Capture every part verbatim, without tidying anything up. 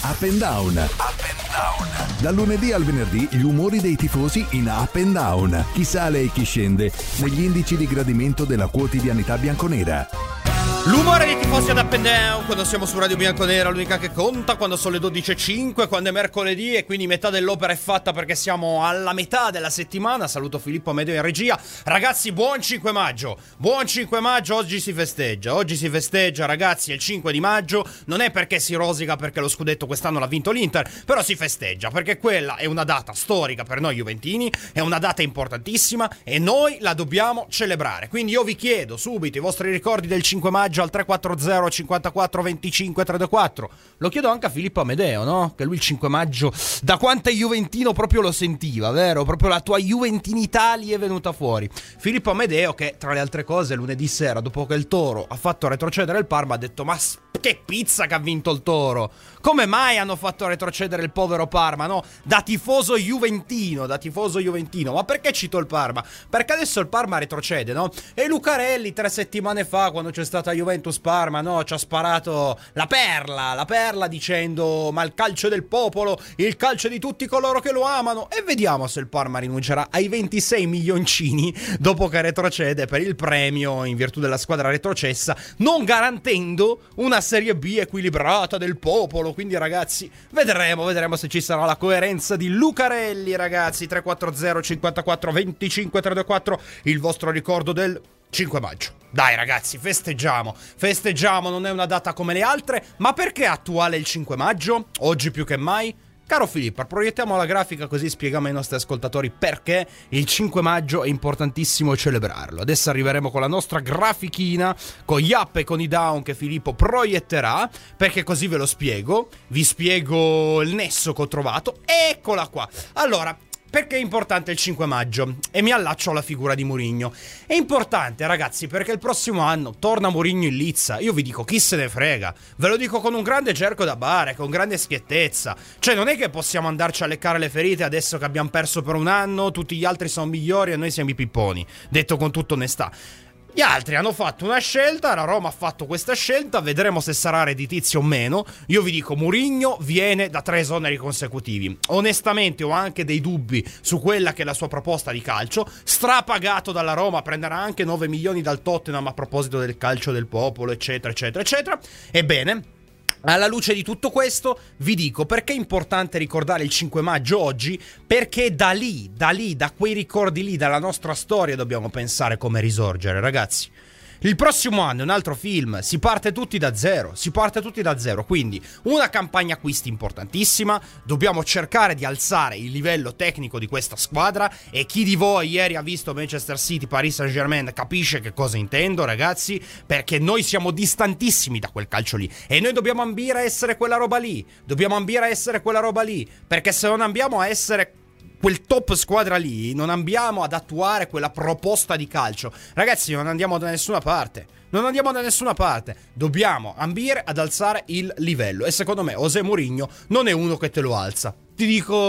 Up and Down. Up and Down. Dal lunedì al venerdì gli umori dei tifosi in Up and Down. Chi sale e chi scende negli indici di gradimento della quotidianità bianconera. L'umore dei tifosi ad Up and Down quando siamo su Radio Bianconera, l'unica che conta, quando sono le dodici e cinque, quando è mercoledì e quindi metà dell'opera è fatta perché siamo alla metà della settimana. Saluto Filippo Amedeo in regia. Ragazzi, buon cinque maggio, buon cinque maggio, oggi si festeggia, oggi si festeggia ragazzi, è il cinque di maggio, non è perché si rosica perché lo scudetto quest'anno l'ha vinto l'Inter, però si festeggia perché quella è una data storica per noi juventini, è una data importantissima e noi la dobbiamo celebrare. Quindi io vi chiedo subito i vostri ricordi del cinque maggio al tre quattro zero cinquantaquattro venticinque trentaquattro. Lo chiedo anche a Filippo Amedeo, no? Che lui il cinque maggio da quanto è juventino proprio lo sentiva, vero? Proprio la tua juventinità lì è venuta fuori. Filippo Amedeo che tra le altre cose lunedì sera, dopo che il Toro ha fatto retrocedere il Parma, ha detto: ma che pizza che ha vinto il Toro, come mai hanno fatto retrocedere il povero Parma, no? Da tifoso juventino, da tifoso juventino. Ma perché cito il Parma? Perché adesso il Parma retrocede, no? E Lucarelli tre settimane fa, quando c'è stata Juventus Parma, no, ci ha sparato la perla, la perla dicendo: ma il calcio è del popolo, il calcio è di tutti coloro che lo amano. E vediamo se il Parma rinuncerà ai ventisei milioncini dopo che retrocede per il premio in virtù della squadra retrocessa, non garantendo una Serie B equilibrata del popolo. Quindi ragazzi, vedremo, vedremo se ci sarà la coerenza di Lucarelli, ragazzi. Tre quattro zero cinquantaquattro venticinque trentaquattro, il vostro ricordo del cinque maggio. Dai ragazzi, festeggiamo, festeggiamo, non è una data come le altre, ma perché è attuale il cinque maggio? Oggi più che mai? Caro Filippo, proiettiamo la grafica così spieghiamo ai nostri ascoltatori perché il cinque maggio è importantissimo celebrarlo. Adesso arriveremo con la nostra grafichina, con gli up e con i down che Filippo proietterà, perché così ve lo spiego, vi spiego il nesso che ho trovato. Eccola qua. Allora, perché è importante il cinque maggio? E mi allaccio alla figura di Mourinho. È importante, ragazzi, perché il prossimo anno torna Mourinho in lizza. Io vi dico, chi se ne frega. Ve lo dico con un grande cerco da bare, con grande schiettezza. Cioè, non è che possiamo andarci a leccare le ferite adesso che abbiamo perso per un anno, tutti gli altri sono migliori e noi siamo i pipponi. Detto con tutta onestà. Gli altri hanno fatto una scelta, la Roma ha fatto questa scelta, vedremo se sarà redditizio o meno. Io vi dico, Mourinho viene da tre esoneri consecutivi. Onestamente ho anche dei dubbi su quella che è la sua proposta di calcio. Strapagato dalla Roma, prenderà anche nove milioni dal Tottenham a proposito del calcio del popolo, eccetera, eccetera, eccetera. Ebbene, alla luce di tutto questo, vi dico perché è importante ricordare il cinque maggio oggi, perché da lì, da lì, da quei ricordi lì, dalla nostra storia dobbiamo pensare come risorgere, ragazzi. Il prossimo anno è un altro film, si parte tutti da zero, si parte tutti da zero, quindi una campagna acquisti importantissima, dobbiamo cercare di alzare il livello tecnico di questa squadra e chi di voi ieri ha visto Manchester City, Paris Saint-Germain capisce che cosa intendo, ragazzi, perché noi siamo distantissimi da quel calcio lì e noi dobbiamo ambire a essere quella roba lì, dobbiamo ambire a essere quella roba lì, perché se non ambiamo a essere quel top squadra lì, non ambiamo ad attuare quella proposta di calcio, ragazzi, non andiamo da nessuna parte. Non andiamo da nessuna parte. Dobbiamo ambire ad alzare il livello. E secondo me José Mourinho non è uno che te lo alza. Ti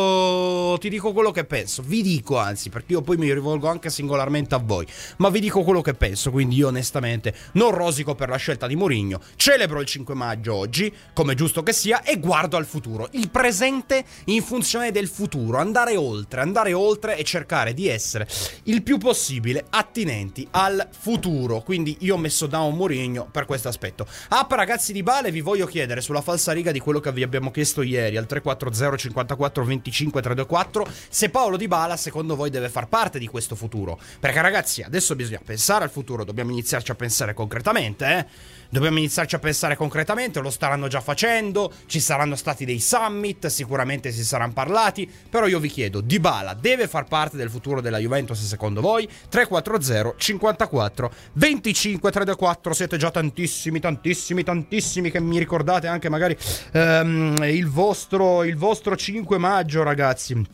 dico, ti dico quello che penso. Vi dico anzi, perché io poi mi rivolgo anche singolarmente a voi. Ma vi dico quello che penso. Quindi io onestamente non rosico per la scelta di Mourinho. Celebro il cinque maggio oggi, come giusto che sia, e guardo al futuro. Il presente in funzione del futuro. Andare oltre, andare oltre e cercare di essere il più possibile attinenti al futuro. Quindi io ho messo down Mourinho per questo aspetto. Up ragazzi di Bale, vi voglio chiedere sulla falsariga di quello che vi abbiamo chiesto ieri al tre quattro zero cinquantaquattro venticinque trentaquattro se Paolo Dybala secondo voi deve far parte di questo futuro, perché ragazzi adesso bisogna pensare al futuro, dobbiamo iniziarci a pensare concretamente, eh? Dobbiamo iniziarci a pensare concretamente, lo staranno già facendo, ci saranno stati dei summit, sicuramente si saranno parlati, però io vi chiedo, Dybala deve far parte del futuro della Juventus secondo voi? tre quattro zero cinquantaquattro venticinque trentaquattro, siete già tantissimi, tantissimi, tantissimi che mi ricordate anche magari um, il vostro, il vostro cinque maggio, ragazzi.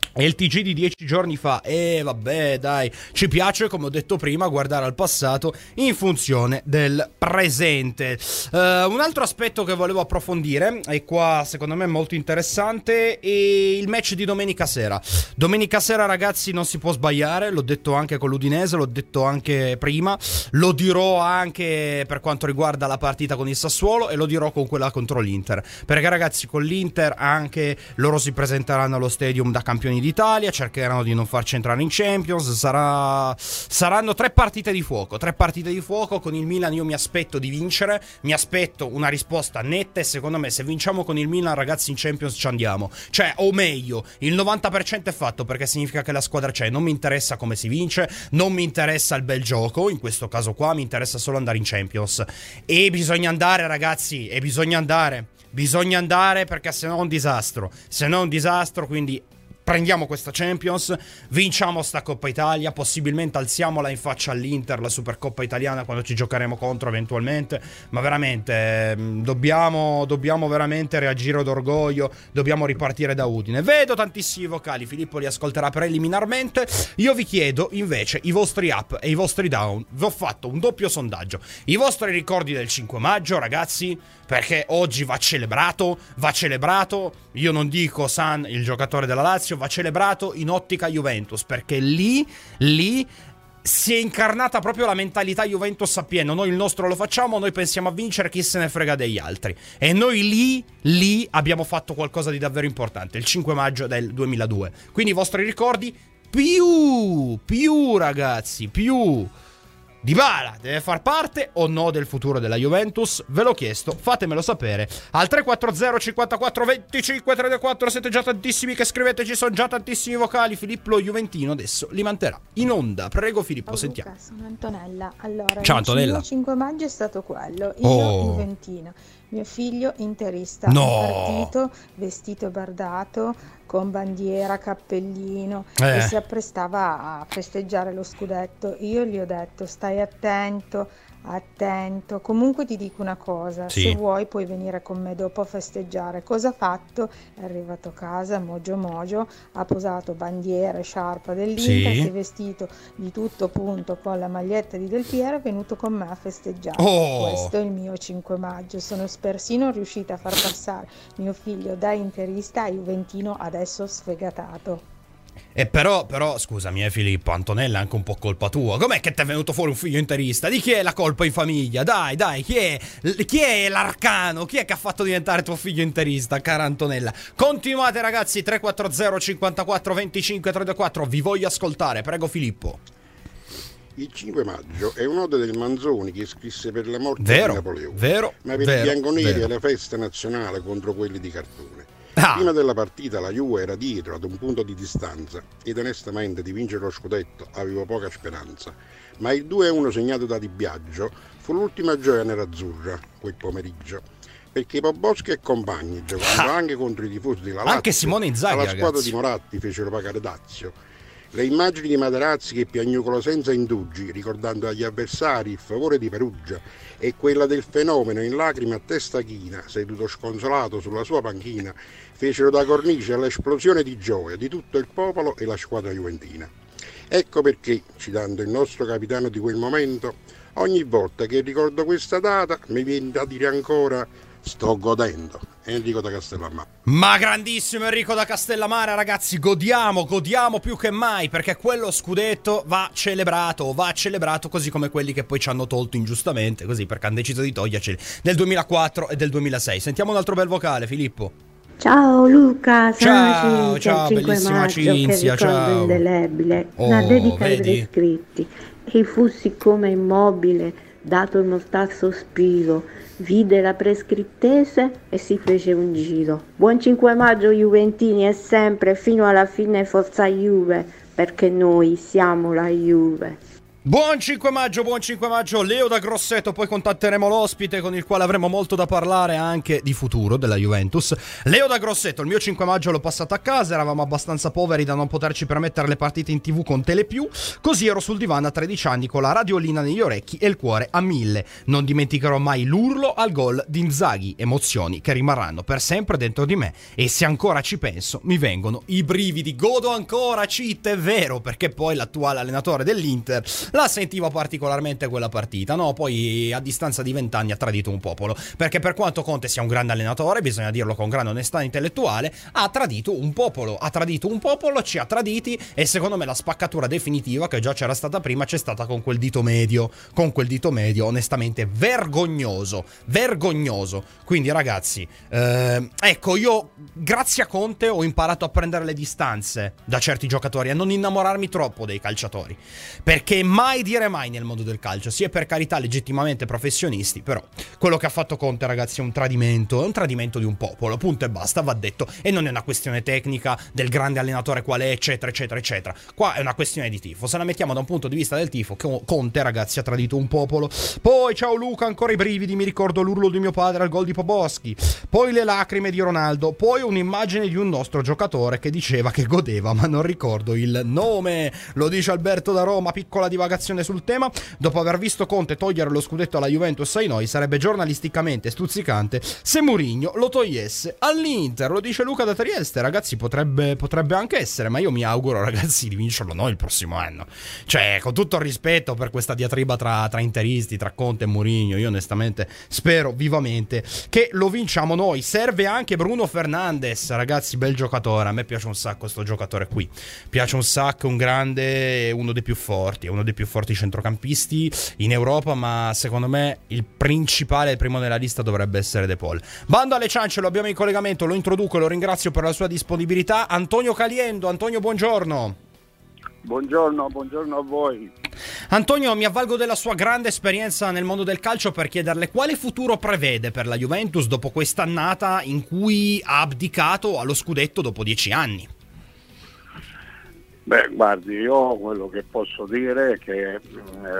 E il T G di dieci giorni fa. E vabbè, dai, ci piace, come ho detto prima, guardare al passato in funzione del presente. uh, Un altro aspetto che volevo approfondire, e qua secondo me è molto interessante, è il match di domenica sera. Domenica sera, ragazzi, non si può sbagliare. L'ho detto anche con l'Udinese, l'ho detto anche prima, lo dirò anche per quanto riguarda la partita con il Sassuolo, e lo dirò con quella contro l'Inter, perché ragazzi, con l'Inter anche loro si presenteranno allo Stadium da campioni d'Italia, cercheranno di non farci entrare in Champions. Sarà... saranno tre partite di fuoco, tre partite di fuoco. Con il Milan io mi aspetto di vincere, mi aspetto una risposta netta, e secondo me se vinciamo con il Milan, ragazzi, in Champions ci andiamo. Cioè, o meglio, il novanta per cento è fatto, perché significa che la squadra c'è. Non mi interessa come si vince, non mi interessa il bel gioco, in questo caso qua mi interessa solo andare in Champions. E bisogna andare, ragazzi, e bisogna andare, bisogna andare, perché se no è un disastro, se no è un disastro, quindi prendiamo questa Champions, vinciamo sta Coppa Italia, possibilmente alziamola in faccia all'Inter, la Supercoppa italiana, quando ci giocheremo contro eventualmente. Ma veramente dobbiamo, dobbiamo veramente reagire d'orgoglio, dobbiamo ripartire da Udine. Vedo tantissimi vocali, Filippo li ascolterà preliminarmente. Io vi chiedo invece i vostri up e i vostri down. Vi ho fatto un doppio sondaggio: i vostri ricordi del cinque maggio, ragazzi, perché oggi va celebrato, va celebrato, io non dico San, il giocatore della Lazio, va celebrato in ottica Juventus, perché lì, lì si è incarnata proprio la mentalità Juventus a pieno. Noi il nostro lo facciamo, noi pensiamo a vincere, chi se ne frega degli altri. E noi lì, lì abbiamo fatto qualcosa di davvero importante, il cinque maggio del duemiladue. Quindi i vostri ricordi, più, più ragazzi, più... Dybala deve far parte o no del futuro della Juventus? Ve l'ho chiesto, fatemelo sapere al tre quattro zero cinquantaquattro venticinque trentaquattro. Siete già tantissimi che scrivete, ci sono già tantissimi vocali. Filippo lo Juventino adesso li manterrà in onda. Prego Filippo, oh, sentiamo. Luca, sono Antonella. Allora, ciao Antonella. Il cinque maggio è stato quello. Io oh. Juventina, mio figlio interista, no. partito, vestito e bardato, con bandiera, cappellino, eh. e si apprestava a festeggiare lo scudetto. Io gli ho detto: stai attento, attento, comunque ti dico una cosa, sì. se vuoi puoi venire con me dopo a festeggiare. Cosa ha fatto? È arrivato a casa mogio mogio, ha posato bandiera e sciarpa dell'Inter, sì. si è vestito di tutto punto con la maglietta di Del Piero, è venuto con me a festeggiare. oh. Questo è il mio cinque maggio. Sono persino riuscita a far passare mio figlio da interista a juventino adesso sfegatato. E però, però, scusami, eh, Filippo, Antonella è anche un po' colpa tua. Com'è che ti è venuto fuori un figlio interista? Di chi è la colpa in famiglia? Dai, dai, chi è, chi è l'arcano? Chi è che ha fatto diventare tuo figlio interista, cara Antonella? Continuate, ragazzi, tre quattro zero cinquantaquattro venticinque trentaquattro. Vi voglio ascoltare, prego Filippo. Il cinque maggio è un'ode del Manzoni che scrisse per la morte vero, di Napoleone, vero, ma per vero, i bianconeri vero. è la festa nazionale contro quelli di cartone. Ah. Prima della partita la Juve era dietro ad un punto di distanza ed onestamente di vincere lo scudetto avevo poca speranza, ma il due a uno segnato da Di Biagio fu l'ultima gioia nerazzurra quel pomeriggio, perché Poboschi e compagni, giocando ah. anche contro i tifosi della Lazio, anche Simone Inzaghi, alla squadra ragazzi. di Moratti fecero pagare dazio. Le immagini di Materazzi che piagnucolò senza indugi, ricordando agli avversari il favore di Perugia, e quella del fenomeno in lacrime a testa china, seduto sconsolato sulla sua panchina, fecero da cornice all'esplosione di gioia di tutto il popolo e la squadra juventina. Ecco perché, citando il nostro capitano di quel momento, ogni volta che ricordo questa data mi viene da dire ancora: sto godendo. Enrico da Castellammare. Ma grandissimo Enrico da Castellammare, ragazzi, godiamo, godiamo più che mai, perché quello scudetto va celebrato, va celebrato così come quelli che poi ci hanno tolto ingiustamente, così, perché hanno deciso di toglierceli, del duemilaquattro e del duemilasei. Sentiamo un altro bel vocale, Filippo. Ciao Luca, ciao, Cinzia, ciao, bellissima Cinzia, che ciao. Indelebile, Oh, una dedica ai vedi? prescritti. E fu siccome immobile, dato il mortal sospiro, vide la prescrittese e si fece un giro. Buon cinque maggio Juventini, e sempre fino alla fine forza Juve, perché noi siamo la Juve. Buon cinque maggio, buon cinque maggio, Leo da Grosseto, poi contatteremo l'ospite con il quale avremo molto da parlare anche di futuro della Juventus. Leo da Grosseto, il mio cinque maggio l'ho passato a casa, eravamo abbastanza poveri da non poterci permettere le partite in tv con Telepiù, così ero sul divano a tredici anni con la radiolina negli orecchi e il cuore a mille. Non dimenticherò mai l'urlo al gol di Inzaghi, emozioni che rimarranno per sempre dentro di me e se ancora ci penso mi vengono i brividi, godo ancora, cheat, è vero, perché poi l'attuale allenatore dell'Inter la sentiva particolarmente quella partita, no? Poi a distanza di vent'anni ha tradito un popolo, perché per quanto Conte sia un grande allenatore, bisogna dirlo con grande onestà intellettuale, ha tradito un popolo, ha tradito un popolo, ci ha traditi e secondo me la spaccatura definitiva, che già c'era stata prima, c'è stata con quel dito medio, con quel dito medio onestamente vergognoso, vergognoso. Quindi ragazzi, eh, ecco, io grazie a Conte ho imparato a prendere le distanze da certi giocatori, a non innamorarmi troppo dei calciatori, perché mai dire mai nel mondo del calcio, sia per carità legittimamente professionisti, però quello che ha fatto Conte, ragazzi, è un tradimento, è un tradimento di un popolo, punto e basta, va detto, e non è una questione tecnica del grande allenatore qual è, eccetera eccetera eccetera, qua è una questione di tifo. Se la mettiamo da un punto di vista del tifo, Conte, ragazzi, ha tradito un popolo. Poi ciao Luca, ancora i brividi, mi ricordo l'urlo di mio padre al gol di Poboschi, poi le lacrime di Ronaldo, poi un'immagine di un nostro giocatore che diceva che godeva, ma non ricordo il nome, lo dice Alberto da Roma. Piccola divagazione sul tema: dopo aver visto Conte togliere lo scudetto alla Juventus ai noi, sarebbe giornalisticamente stuzzicante se Mourinho lo togliesse all'Inter, lo dice Luca da Trieste. Ragazzi, potrebbe, potrebbe anche essere, ma io mi auguro, ragazzi, di vincerlo noi il prossimo anno. Cioè, con tutto il rispetto per questa diatriba tra, tra interisti, tra Conte e Mourinho, io onestamente spero vivamente che lo vinciamo noi. Serve anche Bruno Fernandes, ragazzi, bel giocatore, a me piace un sacco sto giocatore qui, piace un sacco, un grande, uno dei più forti, uno dei più forti centrocampisti in Europa, ma secondo me il principale, il primo nella lista dovrebbe essere De Paul. Bando alle ciance, lo abbiamo in collegamento, lo introduco e lo ringrazio per la sua disponibilità. Antonio Caliendo. Antonio, buongiorno. Buongiorno, buongiorno a voi. Antonio, mi avvalgo della sua grande esperienza nel mondo del calcio per chiederle quale futuro prevede per la Juventus dopo quest'annata in cui ha abdicato allo scudetto dopo dieci anni. Beh, guardi, io quello che posso dire è che eh,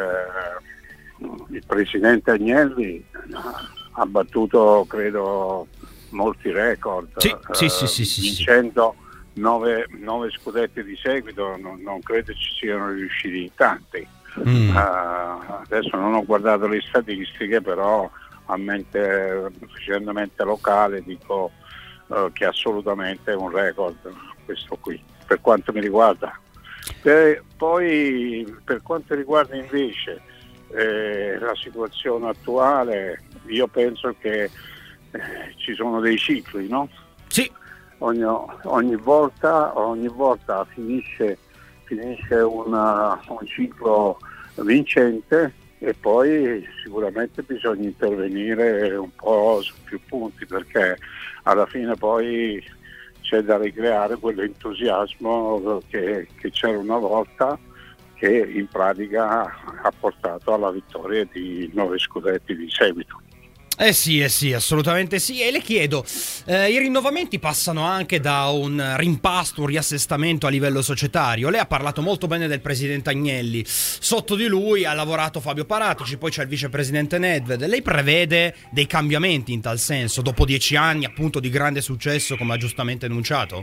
il presidente Agnelli ha battuto, credo, molti record, sì, eh, sì, sì, sì, sì, vincendo nove, nove scudetti di seguito, non, non credo ci siano riusciti in tanti. Mm. Uh, adesso non ho guardato le statistiche, però a mente, facendo mente locale, dico uh, che assolutamente è un record questo qui, per quanto mi riguarda. Per, poi per quanto riguarda invece eh, la situazione attuale, io penso che eh, ci sono dei cicli, no? Sì. Ogni, ogni volta ogni volta finisce, finisce una, un ciclo vincente e poi sicuramente bisogna intervenire un po' su più punti, perché alla fine poi c'è da ricreare quell'entusiasmo che, che c'era una volta, che in pratica ha portato alla vittoria di nove scudetti di seguito. Eh sì, eh sì, assolutamente sì. E le chiedo, eh, i rinnovamenti passano anche da un rimpasto, un riassestamento a livello societario. Lei ha parlato molto bene del presidente Agnelli, sotto di lui ha lavorato Fabio Paratici, poi c'è il vicepresidente Nedved. Lei prevede dei cambiamenti in tal senso, dopo dieci anni appunto di grande successo, come ha giustamente enunciato?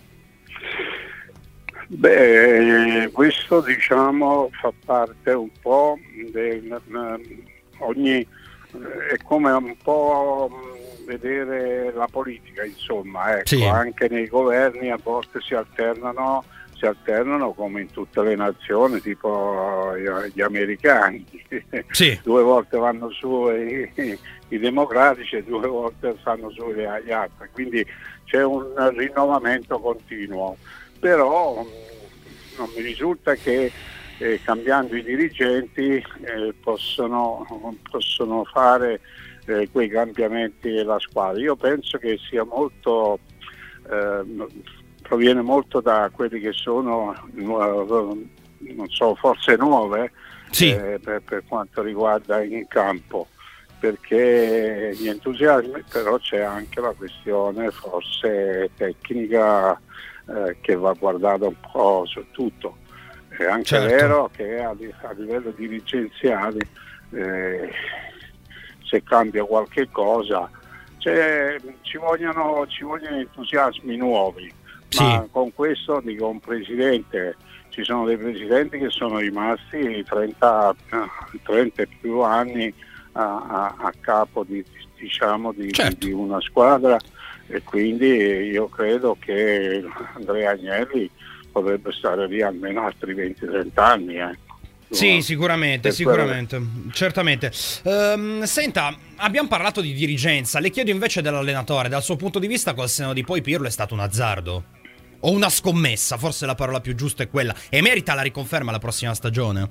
Beh, questo diciamo fa parte un po' del ogni... è come un po' vedere la politica, insomma, ecco, sì. Anche nei governi a volte si alternano, si alternano come in tutte le nazioni, tipo gli americani, sì. Due volte vanno su i, i democratici e due volte stanno su gli altri, quindi c'è un rinnovamento continuo, però non mi risulta che Eh, cambiando i dirigenti eh, possono, possono fare eh, quei cambiamenti della squadra. Io penso che sia molto eh, proviene molto da quelli che sono nu- non so, forze nuove, sì. eh, per, per quanto riguarda in campo, perché gli entusiasmi, però c'è anche la questione forse tecnica eh, che va guardata un po' su tutto. È anche Certo. vero che a, a livello dirigenziale, eh, se cambia qualche cosa, cioè, ci vogliono, ci vogliono entusiasmi nuovi, Sì. ma con questo dico un presidente, ci sono dei presidenti che sono rimasti trenta, trenta e più anni a, a, a capo di, diciamo, di, Certo. di una squadra, e quindi io credo che Andrea Agnelli potrebbe stare lì almeno altri venti trenta anni. Eh. Sì, sicuramente, Per sicuramente, certamente. Ehm, senta, abbiamo parlato di dirigenza, le chiedo invece dell'allenatore, dal suo punto di vista col senno di poi Pirlo è stato un azzardo? O una scommessa, forse la parola più giusta è quella, e merita la riconferma la prossima stagione?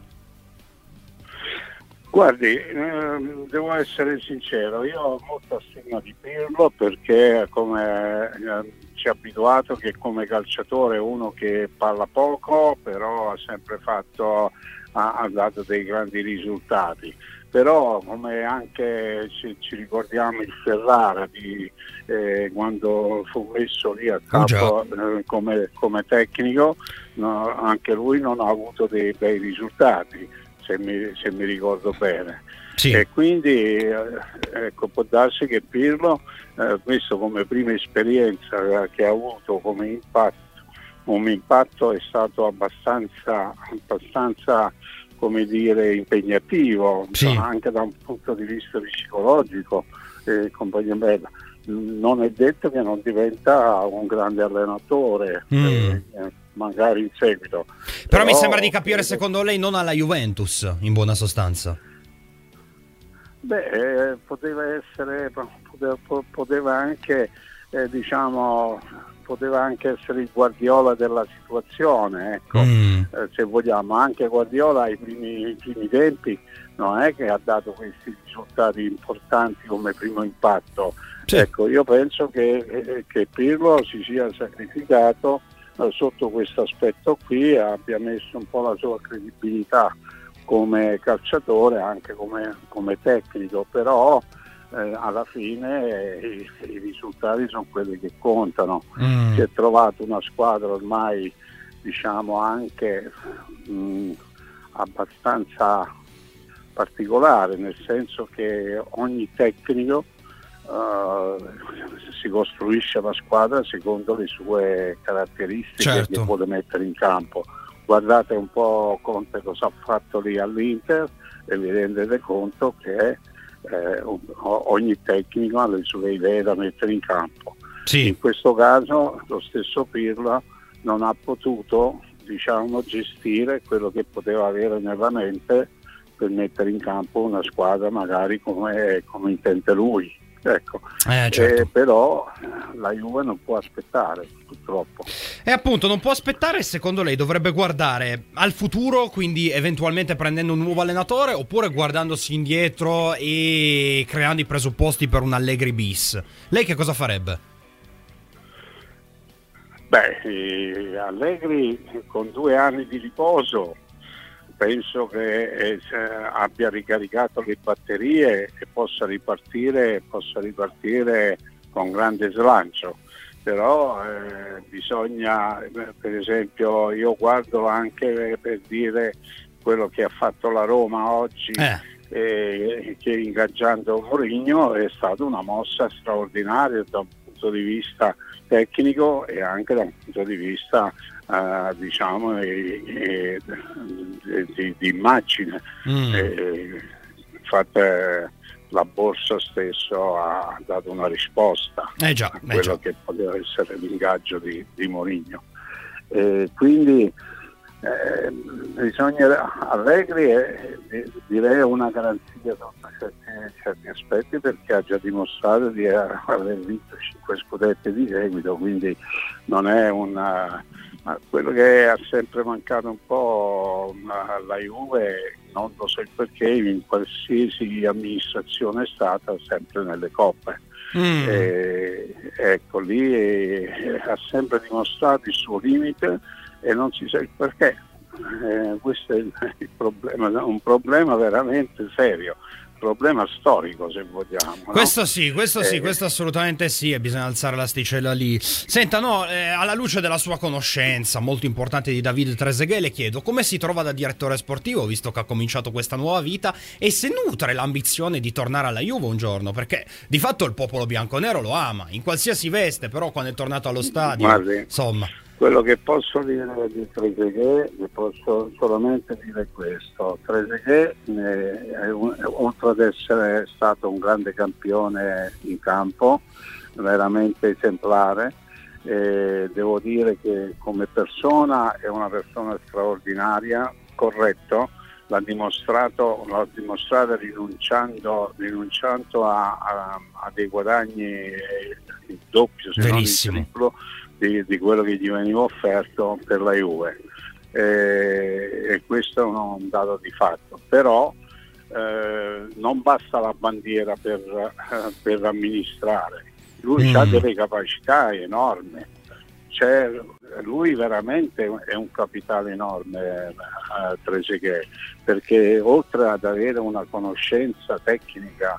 Guardi, ehm, devo essere sincero, io ho molta stima di Pirlo perché come eh, ci ha abituato che come calciatore è uno che parla poco, però ha sempre fatto, ha, ha dato dei grandi risultati. Però come anche ci, ci ricordiamo il Ferrara di, eh, quando fu messo lì a capo eh, come, come tecnico, no, anche lui non ha avuto dei bei risultati, se mi, se mi ricordo bene. Sì. E quindi eh, ecco, può darsi che Pirlo, eh, questo come prima esperienza eh, che ha avuto come impatto, un impatto è stato abbastanza, abbastanza come dire, impegnativo, Sì. anche da un punto di vista psicologico, eh, compagnia bella. Non è detto che non diventa un grande allenatore, Mm. eh, eh, magari in seguito. Però, Però mi sembra di capire, credo- secondo lei, non alla Juventus, in buona sostanza. Beh, eh, poteva essere, poteva, poteva anche, eh, diciamo, poteva anche essere il Guardiola della situazione, ecco. Mm. Eh, se vogliamo, anche Guardiola ai primi, ai primi tempi non è che ha dato questi risultati importanti come primo impatto. Sì. Ecco, io penso che, eh, che Pirlo si sia sacrificato eh, sotto questo aspetto qui, abbia messo un po' la sua credibilità come calciatore, anche come, come tecnico, però eh, alla fine eh, i, i risultati sono quelli che contano. Mm. Si è trovato una squadra ormai, diciamo, anche mh, abbastanza particolare, nel senso che ogni tecnico uh, si costruisce la squadra secondo le sue caratteristiche, Certo. che vuole mettere in campo. Guardate un po' Conte cosa ha fatto lì all'Inter e vi rendete conto che eh, ogni tecnico ha le sue idee da mettere in campo. Sì. In questo caso lo stesso Pirlo non ha potuto, diciamo, gestire quello che poteva avere nella mente per mettere in campo una squadra magari come, come intende lui. Ecco. Eh, certo. Eh, però la Juve non può aspettare, purtroppo. E appunto non può aspettare, secondo lei dovrebbe guardare al futuro, quindi eventualmente prendendo un nuovo allenatore, oppure guardandosi indietro e creando i presupposti per un Allegri bis? Lei che cosa farebbe? Beh, eh, Allegri con due anni di riposo penso che eh, abbia ricaricato le batterie e possa ripartire, possa ripartire con grande slancio. Però eh, bisogna, per esempio, io guardo anche per dire quello che ha fatto la Roma oggi, Eh. eh, che ingaggiando Mourinho è stata una mossa straordinaria da un punto di vista tecnico e anche da un punto di vista Uh, diciamo eh, eh, di, di immagine. Mm. Eh, infatti eh, la borsa stesso ha dato una risposta Eh già, a eh quello già. che poteva essere l'ingaggio di, di Mourinho. Eh, quindi eh, bisogna, Allegri è, direi, una garanzia sotto certi, certi aspetti, perché ha già dimostrato di aver vinto cinque scudetti di seguito, quindi non è una. Ma quello che ha sempre mancato un po' alla Juve, non lo so il perché, in qualsiasi amministrazione è stata, sempre nelle coppe. Mm. E, ecco, lì eh, ha sempre dimostrato il suo limite e non si sa il perché. Eh, questo è il, il problema, un problema veramente serio, problema storico, se vogliamo. No? Questo sì, questo sì, eh, questo assolutamente sì, e bisogna alzare l'asticella lì. Senta, no, eh, alla luce della sua conoscenza molto importante di David Trezeguet, le chiedo come si trova da direttore sportivo, visto che ha cominciato questa nuova vita, e se nutre l'ambizione di tornare alla Juve un giorno, perché di fatto il popolo bianconero lo ama, in qualsiasi veste, però quando è tornato allo stadio, guardi, insomma... Quello che posso dire di Trezeguet, posso solamente dire questo: Trezeguet, eh, è un, oltre ad essere stato un grande campione in campo, veramente esemplare, eh, devo dire che come persona è una persona straordinaria, corretto, l'ha dimostrato, l'ha dimostrato rinunciando, rinunciando a, a, a dei guadagni eh, il doppio, se Verissimo. non il triplo, Di, di quello che gli veniva offerto per la Juve, e, e questo è un dato di fatto. Però eh, non basta la bandiera per, eh, per amministrare, lui mm. ha delle capacità enormi, cioè, lui veramente è un capitale enorme, eh, Trezeguet, perché oltre ad avere una conoscenza tecnica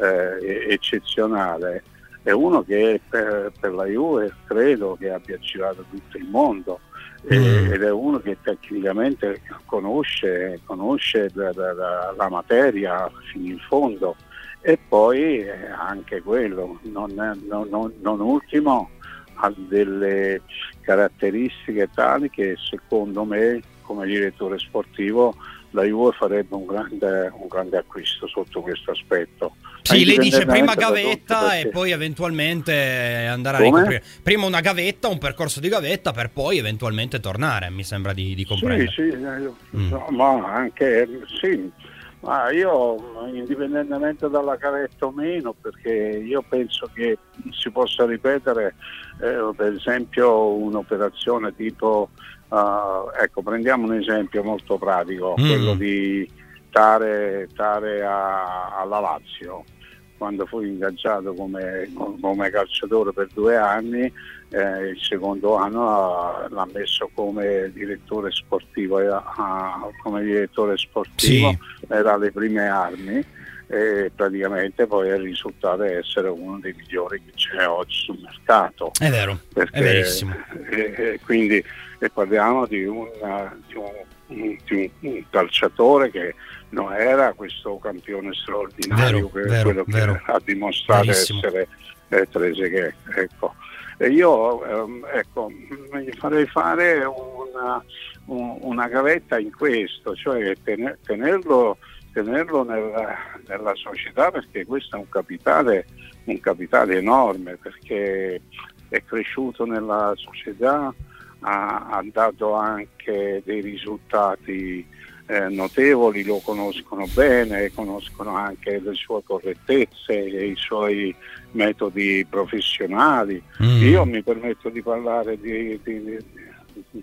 eh, eccezionale, è uno che per, per la Juve credo che abbia girato tutto il mondo, mm. e, ed è uno che tecnicamente conosce, conosce la, la, la materia fino in fondo, e poi anche quello, non, non, non, non ultimo, ha delle caratteristiche tali che secondo me come direttore sportivo la Juve farebbe un grande, un grande acquisto sotto questo aspetto. Sì, lei dice prima gavetta perché... e poi eventualmente andare Come? a ricoprire. Prima una gavetta, un percorso di gavetta, per poi eventualmente tornare, mi sembra di, di comprendere. Sì, sì, mm. no, ma anche sì, ma io indipendentemente dalla gavetta o meno, perché io penso che si possa ripetere eh, per esempio un'operazione tipo uh, ecco, prendiamo un esempio molto pratico, mm. quello di Tare, Tare a, alla Lazio, quando fu ingaggiato come, come calciatore per due anni, eh, il secondo anno l'ha messo come direttore sportivo, eh, come direttore sportivo, sì. Era alle prime armi, e praticamente poi è risultato essere uno dei migliori che c'è oggi sul mercato. È vero, perché, è verissimo. E, e quindi e parliamo di, una, di, un, di un calciatore che non era questo campione straordinario, vero, che vero, quello vero. che ha dimostrato Verissimo. essere eh, Trezeguet, ecco. E io ehm, ecco, mi farei fare una, un, una gavetta in questo, cioè tener, tenerlo, tenerlo nella, nella società, perché questo è un capitale, un capitale enorme, perché è cresciuto nella società, ha, ha dato anche dei risultati Eh, notevoli, lo conoscono bene, conoscono anche le sue correttezze e i suoi metodi professionali. Mm. Io mi permetto di parlare di, di, di, di,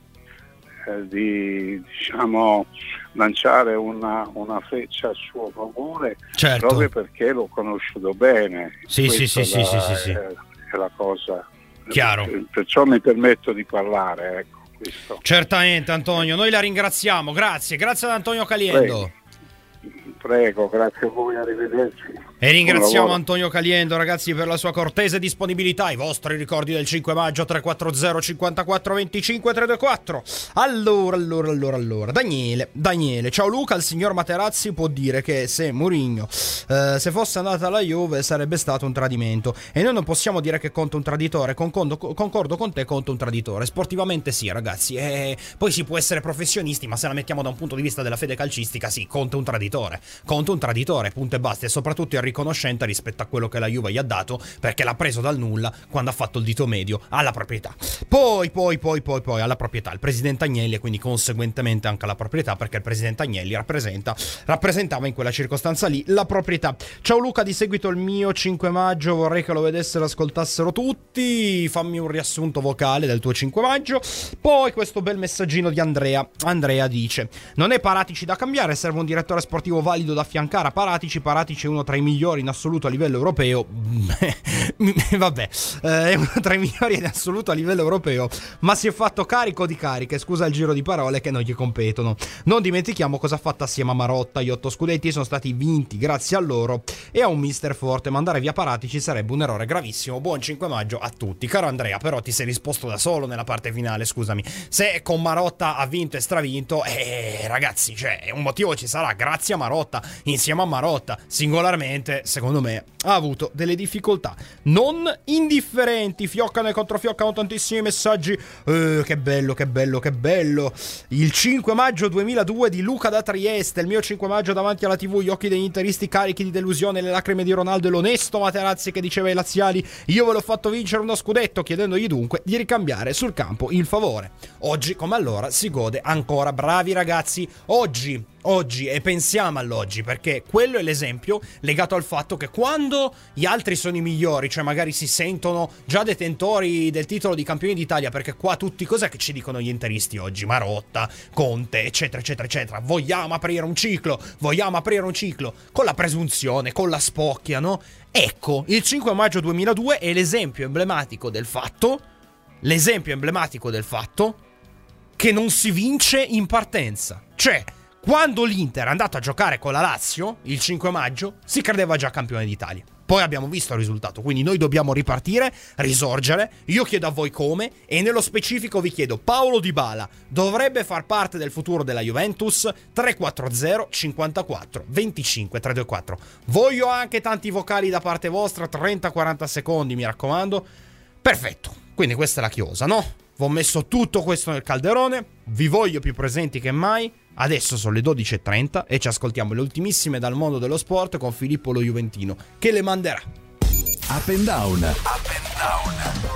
di diciamo lanciare una, una freccia a suo favore, certo. proprio perché l'ho conosciuto bene. Sì, sì, sì, sì, sì, sì, sì. È, è la cosa. Chiaro. Perciò mi permetto di parlare, ecco. Questo. Certamente Antonio, noi la ringraziamo, grazie, grazie ad Antonio Caliendo. Prego, Prego grazie a voi, arrivederci. E ringraziamo Antonio Caliendo, ragazzi, per la sua cortese disponibilità. I vostri ricordi del cinque maggio, tre quattro zero cinquantaquattro venticinque tre due quattro. Allora, allora, allora, allora Daniele, Daniele, ciao Luca, il signor Materazzi può dire che se Mourinho eh, se fosse andata alla Juve sarebbe stato un tradimento, e noi non possiamo dire che conta un traditore. Concordo, concordo con te, conta un traditore. Sportivamente sì, ragazzi, e poi si può essere professionisti, ma se la mettiamo da un punto di vista della fede calcistica, sì, conta un traditore, conta un traditore, punto e basta. E soprattutto il riconoscente rispetto a quello che la Juve gli ha dato, perché l'ha preso dal nulla quando ha fatto il dito medio alla proprietà. Poi, poi, poi, poi, poi alla proprietà il presidente Agnelli, e quindi conseguentemente anche alla proprietà, perché il presidente Agnelli rappresenta, rappresentava in quella circostanza lì la proprietà. Ciao Luca, di seguito il mio cinque maggio, vorrei che lo vedessero e ascoltassero tutti. Fammi un riassunto vocale del tuo cinque maggio. Poi questo bel messaggino di Andrea. Andrea dice: non è Paratici da cambiare, serve un direttore sportivo valido da affiancare a Paratici. Paratici è uno tra i migliori migliori in assoluto a livello europeo. Vabbè, eh, è uno tra i migliori in assoluto a livello europeo, ma si è fatto carico di cariche, scusa il giro di parole, che non gli competono. Non dimentichiamo cosa ha fatto assieme a Marotta. Gli otto scudetti sono stati vinti grazie a loro e a un mister forte. Mandare via Paratici sarebbe un errore gravissimo. Buon cinque maggio a tutti. Caro Andrea, però ti sei risposto da solo nella parte finale, scusami. Se con Marotta ha vinto e stravinto, eh ragazzi, cioè un motivo ci sarà. Grazie a Marotta, insieme a Marotta, singolarmente, secondo me ha avuto delle difficoltà non indifferenti. Fioccano e controfioccano tantissimi messaggi. Eh, che bello, che bello, che bello. Il cinque maggio duemiladue di Luca da Trieste. Il mio cinque maggio davanti alla tivù, gli occhi degli interisti carichi di delusione, le lacrime di Ronaldo e l'onesto Materazzi che diceva ai laziali: io ve l'ho fatto vincere uno scudetto, chiedendogli dunque di ricambiare sul campo il favore. Oggi come allora si gode ancora. Bravi ragazzi, oggi Oggi, e pensiamo all'oggi, perché quello è l'esempio legato al fatto che quando gli altri sono i migliori, cioè magari si sentono già detentori del titolo di campioni d'Italia, perché qua tutti, cos'è che ci dicono gli interisti oggi? Marotta, Conte, eccetera, eccetera, eccetera. Vogliamo aprire un ciclo, vogliamo aprire un ciclo, con la presunzione, con la spocchia, no? Ecco, il cinque maggio duemiladue è l'esempio emblematico del fatto, l'esempio emblematico del fatto che non si vince in partenza. Cioè, quando l'Inter è andato a giocare con la Lazio, il cinque maggio, si credeva già campione d'Italia. Poi abbiamo visto il risultato, quindi noi dobbiamo ripartire, risorgere. Io chiedo a voi come, e nello specifico vi chiedo: Paulo Dybala dovrebbe far parte del futuro della Juventus? tre quattro zero cinquantaquattro venticinque tre due quattro. Voglio anche tanti vocali da parte vostra, trenta quaranta secondi, mi raccomando. Perfetto, quindi questa è la chiosa, no? Vi ho messo tutto questo nel calderone, vi voglio più presenti che mai. Adesso sono le dodici e trenta e ci ascoltiamo le ultimissime dal mondo dello sport con Filippo lo Juventino, che le manderà. Up and down. Up and down.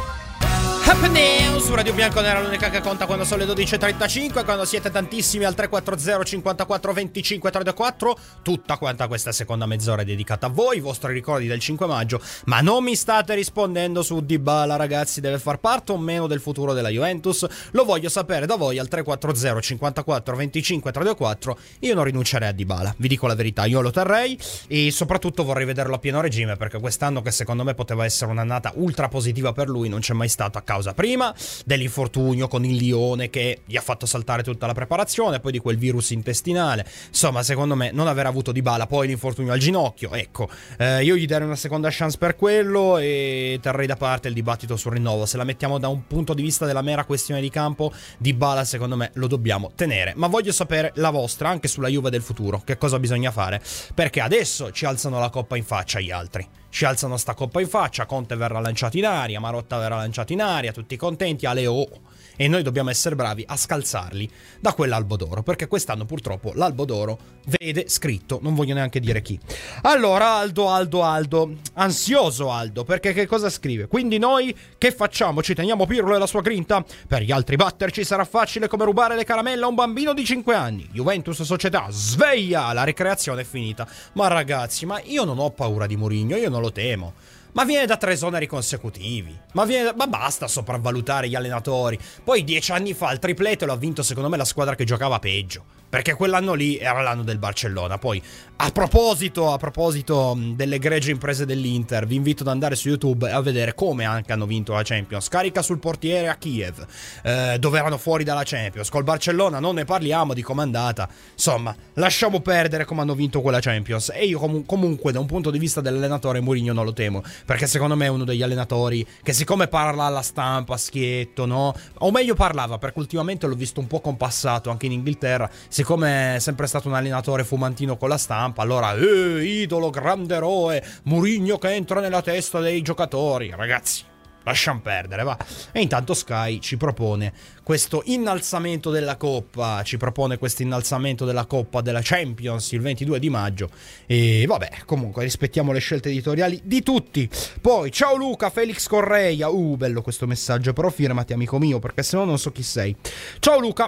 Up and down su Radio Bianconera, l'unica che conta quando sono le dodici e trentacinque, quando siete tantissimi al tre quattro zero cinquantaquattro venticinque tre due quattro. Tutta quanta questa seconda mezz'ora è dedicata a voi, i vostri ricordi del cinque maggio, ma non mi state rispondendo su Dybala, ragazzi, deve far parte o meno del futuro della Juventus? Lo voglio sapere da voi al tre quattro zero cinquantaquattro venticinque tre due quattro. Io non rinuncerei a Dybala, vi dico la verità, io lo terrei e soprattutto vorrei vederlo a pieno regime, perché quest'anno, che secondo me poteva essere un'annata ultra positiva per lui, non c'è mai stato a causa prima dell'infortunio con il Lione che gli ha fatto saltare tutta la preparazione, poi di quel virus intestinale. Insomma, secondo me non aver avuto Dybala, poi l'infortunio al ginocchio, ecco, eh, io gli darei una seconda chance per quello e terrei da parte il dibattito sul rinnovo. Se la mettiamo da un punto di vista della mera questione di campo, Dybala secondo me lo dobbiamo tenere, ma voglio sapere la vostra anche sulla Juve del futuro, che cosa bisogna fare, perché adesso ci alzano la coppa in faccia gli altri. Ci alzano sta coppa in faccia, Conte verrà lanciato in aria, Marotta verrà lanciato in aria, tutti contenti, ale oh. E noi dobbiamo essere bravi a scalzarli da quell'albo d'oro, perché quest'anno purtroppo l'albo d'oro vede scritto, non voglio neanche dire chi. Allora Aldo, Aldo, Aldo, ansioso Aldo, perché che cosa scrive? Quindi noi che facciamo? Ci teniamo Pirlo e la sua grinta? Per gli altri batterci sarà facile come rubare le caramelle a un bambino di cinque anni. Juventus società, sveglia, la ricreazione è finita. Ma ragazzi, ma io non ho paura di Mourinho, io non lo temo. Ma viene da tre esoneri consecutivi. Ma, viene da... ma basta sopravvalutare gli allenatori. Poi dieci anni fa il triplete lo ha vinto secondo me la squadra che giocava peggio, perché quell'anno lì era l'anno del Barcellona. Poi a proposito, a proposito delle egregie imprese dell'Inter, vi invito ad andare su YouTube a vedere come anche hanno vinto la Champions. Carica sul portiere a Kiev, eh, dove erano fuori dalla Champions. Col Barcellona non ne parliamo di com'è andata. Insomma, lasciamo perdere come hanno vinto quella Champions. E io com- comunque da un punto di vista dell'allenatore Mourinho non lo temo, perché secondo me è uno degli allenatori che, siccome parla alla stampa schietto, no? O meglio parlava, perché ultimamente l'ho visto un po' compassato anche in Inghilterra. Siccome è sempre stato un allenatore fumantino con la stampa, allora eh, idolo, grande eroe, Mourinho che entra nella testa dei giocatori. Ragazzi, lasciamo perdere, va. E intanto Sky ci propone questo innalzamento della Coppa, ci propone questo innalzamento della Coppa della Champions il ventidue di maggio. E vabbè, comunque rispettiamo le scelte editoriali di tutti. Poi, ciao Luca, Felix Correia. Uh, bello questo messaggio, però firmati amico mio, perché sennò non so chi sei. Ciao Luca.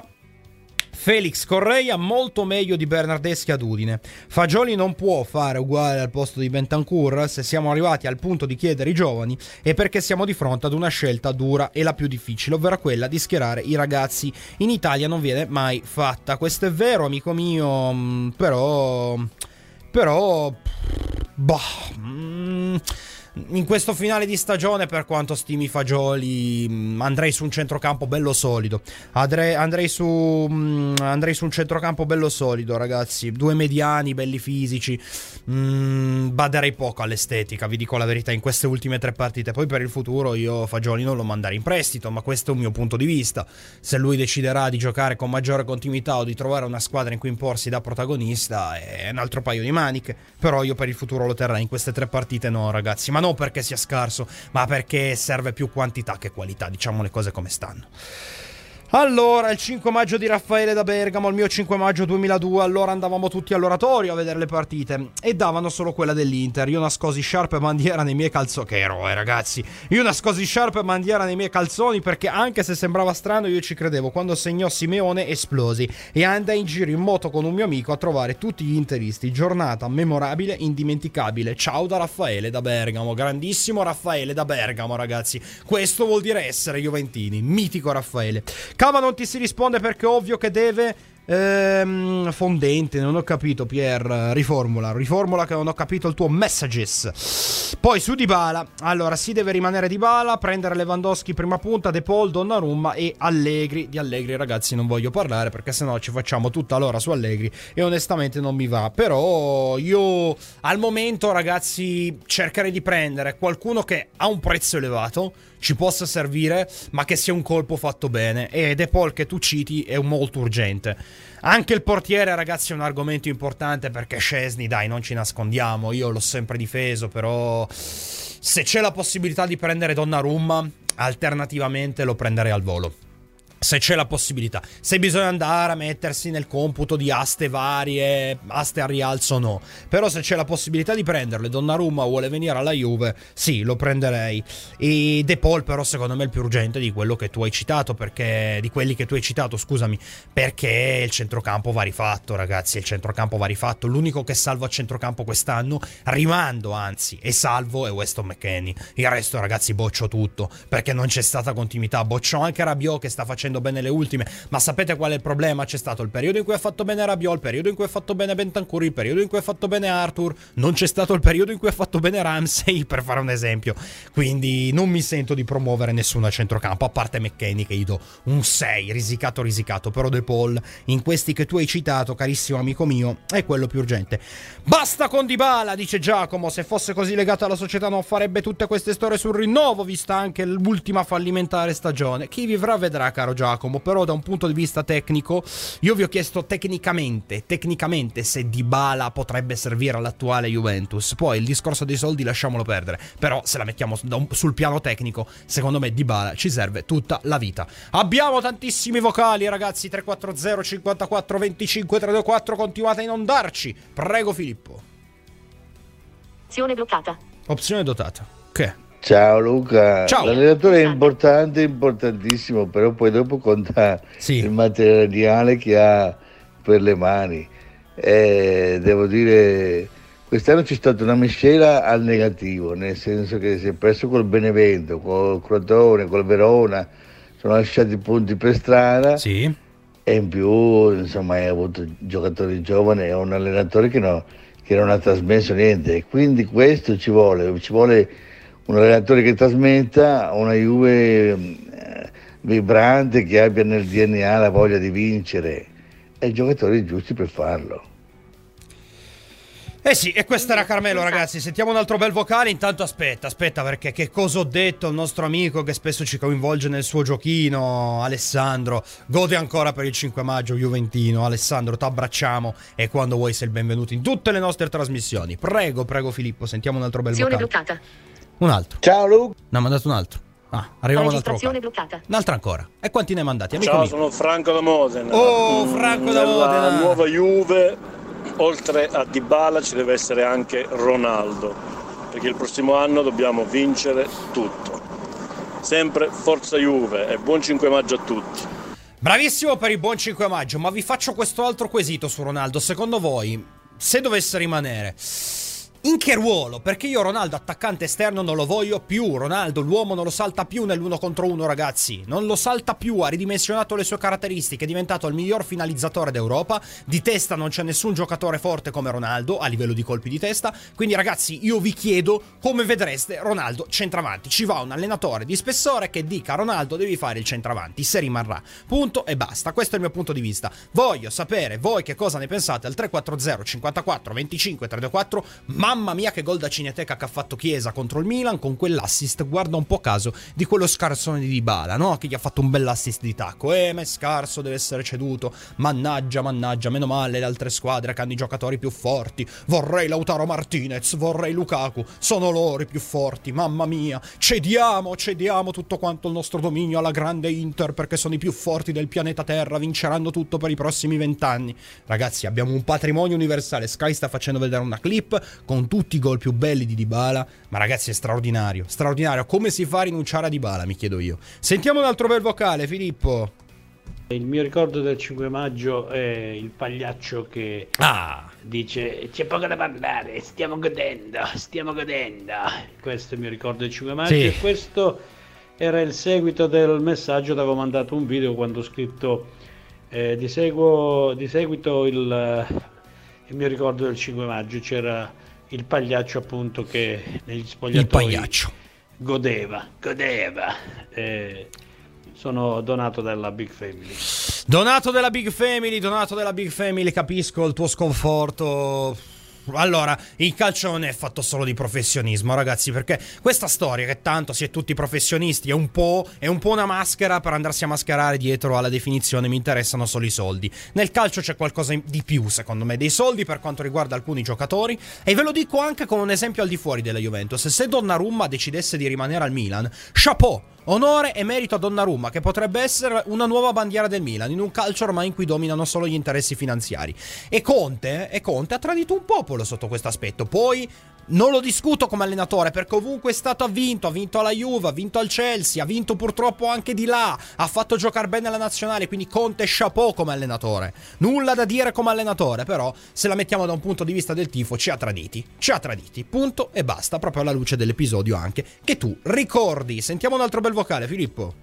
Felix Correia molto meglio di Bernardeschi ad Udine. Fagioli non può fare uguale al posto di Bentancur. Se siamo arrivati al punto di chiedere i giovani è perché siamo di fronte ad una scelta dura e la più difficile, ovvero quella di schierare i ragazzi. In Italia non viene mai fatta. Questo è vero amico mio, però però Boh, mm, in questo finale di stagione, per quanto stimi Fagioli, mm, andrei su un centrocampo bello solido. Andrei, andrei, su, mm, andrei su un centrocampo bello solido, ragazzi. Due mediani, belli fisici. Mm, baderei poco all'estetica, vi dico la verità, in queste ultime tre partite. Poi per il futuro io Fagioli non lo manderei in prestito, ma questo è un mio punto di vista. Se lui deciderà di giocare con maggiore continuità o di trovare una squadra in cui imporsi da protagonista, è un altro paio di maniche. Però io per il futuro lo terrei. In queste tre partite no, ragazzi, ma non perché sia scarso, ma perché serve più quantità che qualità, diciamo le cose come stanno. Allora, il cinque maggio di Raffaele da Bergamo, il mio cinque maggio duemiladue, allora andavamo tutti all'oratorio a vedere le partite e davano solo quella dell'Inter. Io nascosi sciarpe e bandiera nei miei calzoni. Che eroe, ragazzi! Io nascosi sciarpe e bandiera nei miei calzoni perché, anche se sembrava strano, io ci credevo. Quando segnò Simeone esplosi e andai in giro in moto con un mio amico a trovare tutti gli interisti. Giornata memorabile, indimenticabile. Ciao da Raffaele da Bergamo. Grandissimo Raffaele da Bergamo, ragazzi. Questo vuol dire essere juventini. Mitico Raffaele. Cava non ti si risponde perché ovvio che deve ehm, fondente, non ho capito Pier, riformula, riformula che non ho capito il tuo messages. Poi su Dybala, allora si deve rimanere Dybala, prendere Lewandowski prima punta, De Paul, Donnarumma e Allegri. Di Allegri ragazzi non voglio parlare perché sennò ci facciamo tutta l'ora su Allegri e onestamente non mi va. Però io al momento ragazzi cercherei di prendere qualcuno che ha un prezzo elevato, ci possa servire, ma che sia un colpo fatto bene. E De Paul che tu citi è molto urgente. Anche il portiere, ragazzi, è un argomento importante perché Szczesny, dai, non ci nascondiamo, io l'ho sempre difeso, però se c'è la possibilità di prendere Donnarumma, alternativamente lo prenderei al volo. Se c'è la possibilità, se bisogna andare a mettersi nel computo di aste varie, aste a rialzo no, però se c'è la possibilità di prenderle, Donnarumma vuole venire alla Juve, sì, lo prenderei. E De Paul però secondo me è il più urgente di quello che tu hai citato, perché di quelli che tu hai citato, scusami, perché il centrocampo va rifatto, ragazzi, il centrocampo va rifatto. L'unico che salvo a centrocampo quest'anno, rimando anzi, è salvo, è Weston McKennie. Il resto, ragazzi, boccio tutto, perché non c'è stata continuità. Boccio anche Rabiot che sta facendo bene le ultime, ma sapete qual è il problema? C'è stato il periodo in cui ha fatto bene Rabiot, il periodo in cui ha fatto bene Bentancur, il periodo in cui ha fatto bene Arthur, non c'è stato il periodo in cui ha fatto bene Ramsey, per fare un esempio. Quindi non mi sento di promuovere nessuno a centrocampo, a parte McKennie che gli do un sei, risicato risicato, però De Paul in questi che tu hai citato, carissimo amico mio, è quello più urgente. Basta con Dybala, dice Giacomo, se fosse così legato alla società non farebbe tutte queste storie sul rinnovo, vista anche l'ultima fallimentare stagione. Chi vivrà vedrà, caro Giacomo. Giacomo, però da un punto di vista tecnico io vi ho chiesto tecnicamente tecnicamente se Dybala potrebbe servire all'attuale Juventus. Poi il discorso dei soldi lasciamolo perdere, però se la mettiamo sul piano tecnico secondo me Dybala ci serve tutta la vita. Abbiamo tantissimi vocali ragazzi, tre quattro zero cinquantaquattro venticinque trecentoventiquattro, continuate a inondarci, prego Filippo. Opzione bloccata. Opzione dotata. Che? Ciao Luca, ciao. L'allenatore è importante, importantissimo, però poi dopo conta sì. il materiale che ha per le mani. E devo dire, quest'anno c'è stata una miscela al negativo, nel senso che si è perso col Benevento, col Crotone, col Verona, sono lasciati punti per strada. Sì. E in più, insomma, hai avuto giocatori giovani e un allenatore che, no, che non ha trasmesso niente. E quindi questo ci vuole, ci vuole un allenatore che trasmetta una Juve eh, vibrante, che abbia nel D N A la voglia di vincere e i giocatori giusti per farlo. Eh sì, e questo era Carmelo ragazzi, sentiamo un altro bel vocale. Intanto aspetta, aspetta perché che cosa ho detto al nostro amico che spesso ci coinvolge nel suo giochino, Alessandro. Gode ancora per il cinque maggio juventino. Alessandro, t'abbracciamo e quando vuoi sei il benvenuto in tutte le nostre trasmissioni. Prego, prego Filippo, sentiamo un altro bel vocale. Bloccata. Un altro. Ciao Luca. Ne ha mandato un altro. Ah, arriviamo ad altro. Bloccata. Un'altra ancora. E quanti ne hai mandati? Amico Ciao, mio. sono Franco da Modena. Oh, Franco da Modena. La nuova Juve, oltre a Dybala, ci deve essere anche Ronaldo, perché il prossimo anno dobbiamo vincere tutto. Sempre forza Juve e buon cinque maggio a tutti. Bravissimo per il buon cinque maggio, ma vi faccio questo altro quesito su Ronaldo. Secondo voi, se dovesse rimanere, In che ruolo? Perché io Ronaldo attaccante esterno non lo voglio più. Ronaldo l'uomo non lo salta più nell'uno contro uno, ragazzi. Non lo salta più, ha ridimensionato le sue caratteristiche, è diventato il miglior finalizzatore d'Europa. Di testa non c'è nessun giocatore forte come Ronaldo a livello di colpi di testa. Quindi ragazzi, io vi chiedo come vedreste Ronaldo centravanti. Ci va un allenatore di spessore che dica a Ronaldo devi fare il centravanti, se rimarrà. Punto e basta. Questo è il mio punto di vista. Voglio sapere voi che cosa ne pensate al tre quattro zero cinquantaquattro venticinque trecentoventuquattro. Mamma mia che gol da Cineteca che ha fatto Chiesa contro il Milan con quell'assist, guarda un po' caso, di quello scarsone di Dybala, no? Che gli ha fatto un bell'assist di tacco. Eh, ma è scarso, deve essere ceduto. Mannaggia, mannaggia, meno male le altre squadre che hanno i giocatori più forti. Vorrei Lautaro Martinez, vorrei Lukaku, sono loro i più forti, mamma mia. Cediamo, cediamo tutto quanto il nostro dominio alla grande Inter perché sono i più forti del pianeta Terra, vinceranno tutto per i prossimi vent'anni. Ragazzi, abbiamo un patrimonio universale. Sky sta facendo vedere una clip con tutti i gol più belli di Dybala, ma ragazzi è straordinario, straordinario. Come si fa a rinunciare a Dybala, mi chiedo io. Sentiamo un altro bel vocale, Filippo. Il mio ricordo del cinque maggio è il pagliaccio che ah. dice c'è poco da parlare, stiamo godendo, stiamo godendo. Questo è il mio ricordo del cinque maggio, sì. E questo era il seguito del messaggio, avevo mandato un video quando ho scritto eh, di, seguo, di seguito il, il mio ricordo del cinque maggio, c'era il pagliaccio appunto che negli spogliatoi il pagliaccio godeva, godeva. Eh, sono Donato della Big Family. Donato della Big Family, Donato della Big Family, capisco il tuo sconforto. Allora, il calcio non è fatto solo di professionismo, ragazzi, perché questa storia che tanto si è tutti professionisti è un po', è un po' una maschera per andarsi a mascherare dietro alla definizione mi interessano solo i soldi. Nel calcio c'è qualcosa di più, secondo me, dei soldi per quanto riguarda alcuni giocatori, e ve lo dico anche con un esempio al di fuori della Juventus. Se Donnarumma decidesse di rimanere al Milan, chapeau! Onore e merito a Donnarumma, che potrebbe essere una nuova bandiera del Milan in un calcio ormai in cui dominano solo gli interessi finanziari. E Conte, e Conte ha tradito un popolo sotto questo aspetto. Poi non lo discuto come allenatore, perché ovunque è stato ha vinto, ha vinto alla Juve, ha vinto al Chelsea, ha vinto purtroppo anche di là, ha fatto giocare bene la nazionale, quindi Conte chapeau come allenatore. Nulla da dire come allenatore, però se la mettiamo da un punto di vista del tifo ci ha traditi, ci ha traditi, punto e basta, proprio alla luce dell'episodio anche che tu ricordi. Sentiamo un altro bel vocale, Filippo.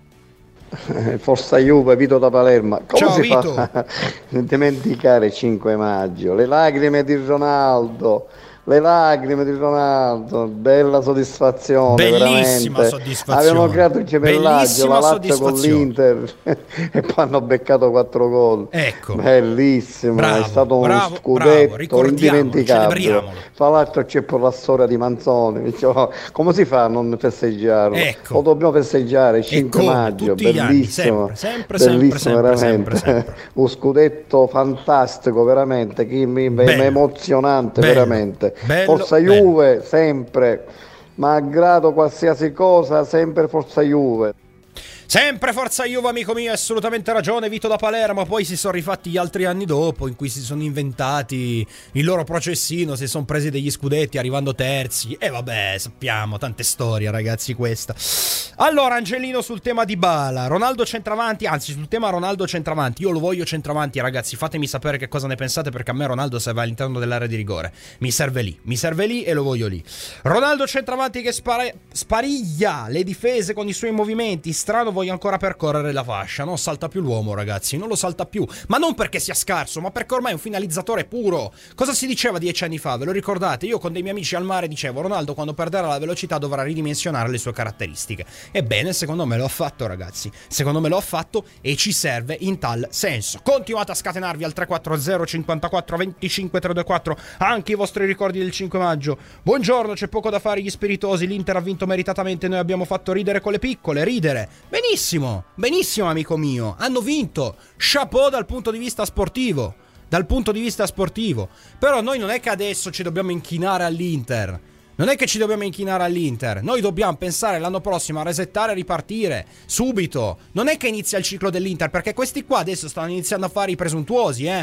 Forza Juve, Vito da Palermo. Come Ciao, si Vito. fa a dimenticare cinque maggio? Le lacrime di Ronaldo, le lacrime di Ronaldo, bella soddisfazione, bellissima veramente. Soddisfazione. Avevano creato il gemellaggio, la Lazio con l'Inter e poi hanno beccato quattro gol. Ecco, bellissimo, bravo, è stato uno bravo, scudetto bravo, indimenticabile. Tra l'altro c'è per la storia di Manzoni, dicevo, come si fa a non festeggiarlo? Ecco. Lo dobbiamo festeggiare il cinque maggio, bellissimo, anni, sempre, sempre, bellissimo, sempre, veramente. Sempre, sempre. Un scudetto fantastico, veramente, che mi, Bello. emozionante, Bello. veramente. Bello, Forza Juve, bello. Sempre, malgrado qualsiasi cosa, sempre Forza Juve. Sempre Forza Juve, amico mio, assolutamente ragione, Vito da Palermo. Poi si sono rifatti gli altri anni dopo, in cui si sono inventati il loro processino, si sono presi degli scudetti arrivando terzi. E vabbè, sappiamo, tante storie, ragazzi, questa. Allora, Angelino, sul tema di Dybala, Ronaldo centravanti, anzi sul tema Ronaldo centravanti, io lo voglio centravanti, ragazzi, fatemi sapere che cosa ne pensate, perché a me Ronaldo serve all'interno dell'area di rigore, mi serve lì, mi serve lì e lo voglio lì. Ronaldo centravanti che spara- spariglia le difese con i suoi movimenti, strano, voglio ancora percorrere la fascia, non salta più l'uomo, ragazzi, non lo salta più, ma non perché sia scarso, ma perché ormai è un finalizzatore puro. Cosa si diceva dieci anni fa, ve lo ricordate? Io con dei miei amici al mare dicevo Ronaldo quando perderà la velocità dovrà ridimensionare le sue caratteristiche. Ebbene, secondo me lo ha fatto, ragazzi, secondo me lo ha fatto e ci serve in tal senso. Continuate a scatenarvi al tre quattro zero cinquantaquattro venticinque trecentoventuquattro anche i vostri ricordi del cinque maggio. Buongiorno, c'è poco da fare, gli spiritosi, l'Inter ha vinto meritatamente, noi abbiamo fatto ridere con le piccole, ridere, benissimo, benissimo amico mio, hanno vinto, chapeau dal punto di vista sportivo, dal punto di vista sportivo, però noi non è che adesso ci dobbiamo inchinare all'Inter, non è che ci dobbiamo inchinare all'Inter, noi dobbiamo pensare l'anno prossimo a resettare e ripartire subito, non è che inizia il ciclo dell'Inter, perché questi qua adesso stanno iniziando a fare i presuntuosi, eh.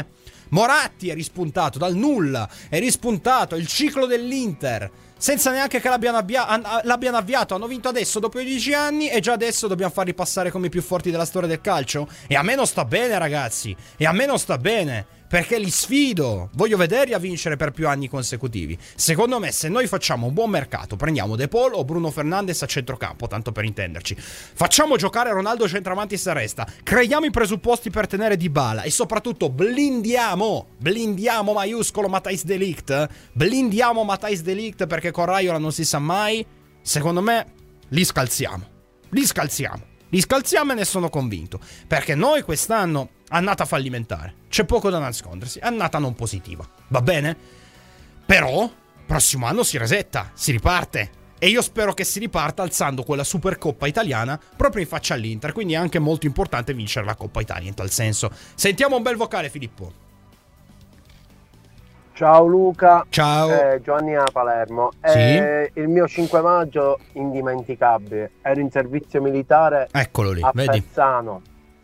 Moratti è rispuntato dal nulla, è rispuntato il ciclo dell'Inter, senza neanche che l'abbiano, avvia- l'abbiano avviato. Hanno vinto adesso dopo dieci anni e già adesso dobbiamo farli passare come i più forti della storia del calcio? E a me non sta bene, ragazzi, e a me non sta bene, perché li sfido, voglio vederli a vincere per più anni consecutivi. Secondo me, se noi facciamo un buon mercato, prendiamo De Paul o Bruno Fernandes a centrocampo, tanto per intenderci, facciamo giocare Ronaldo centravanti se resta, creiamo i presupposti per tenere Dybala e soprattutto blindiamo, blindiamo maiuscolo Matthijs de Ligt, blindiamo Matthijs de Ligt, perché con Raiola non si sa mai. Secondo me li scalziamo, li scalziamo, li scalziamo e ne sono convinto, perché noi quest'anno annata fallimentare, c'è poco da nascondersi, annata non positiva, va bene? Però prossimo anno si resetta, si riparte, e io spero che si riparta alzando quella Supercoppa italiana proprio in faccia all'Inter, quindi è anche molto importante vincere la Coppa Italia in tal senso. Sentiamo un bel vocale, Filippo. Ciao Luca. Ciao. eh, Giovanni a Palermo. Sì? Eh, il mio cinque maggio indimenticabile, ero in servizio militare. Eccolo lì, a vedi? Pezzano.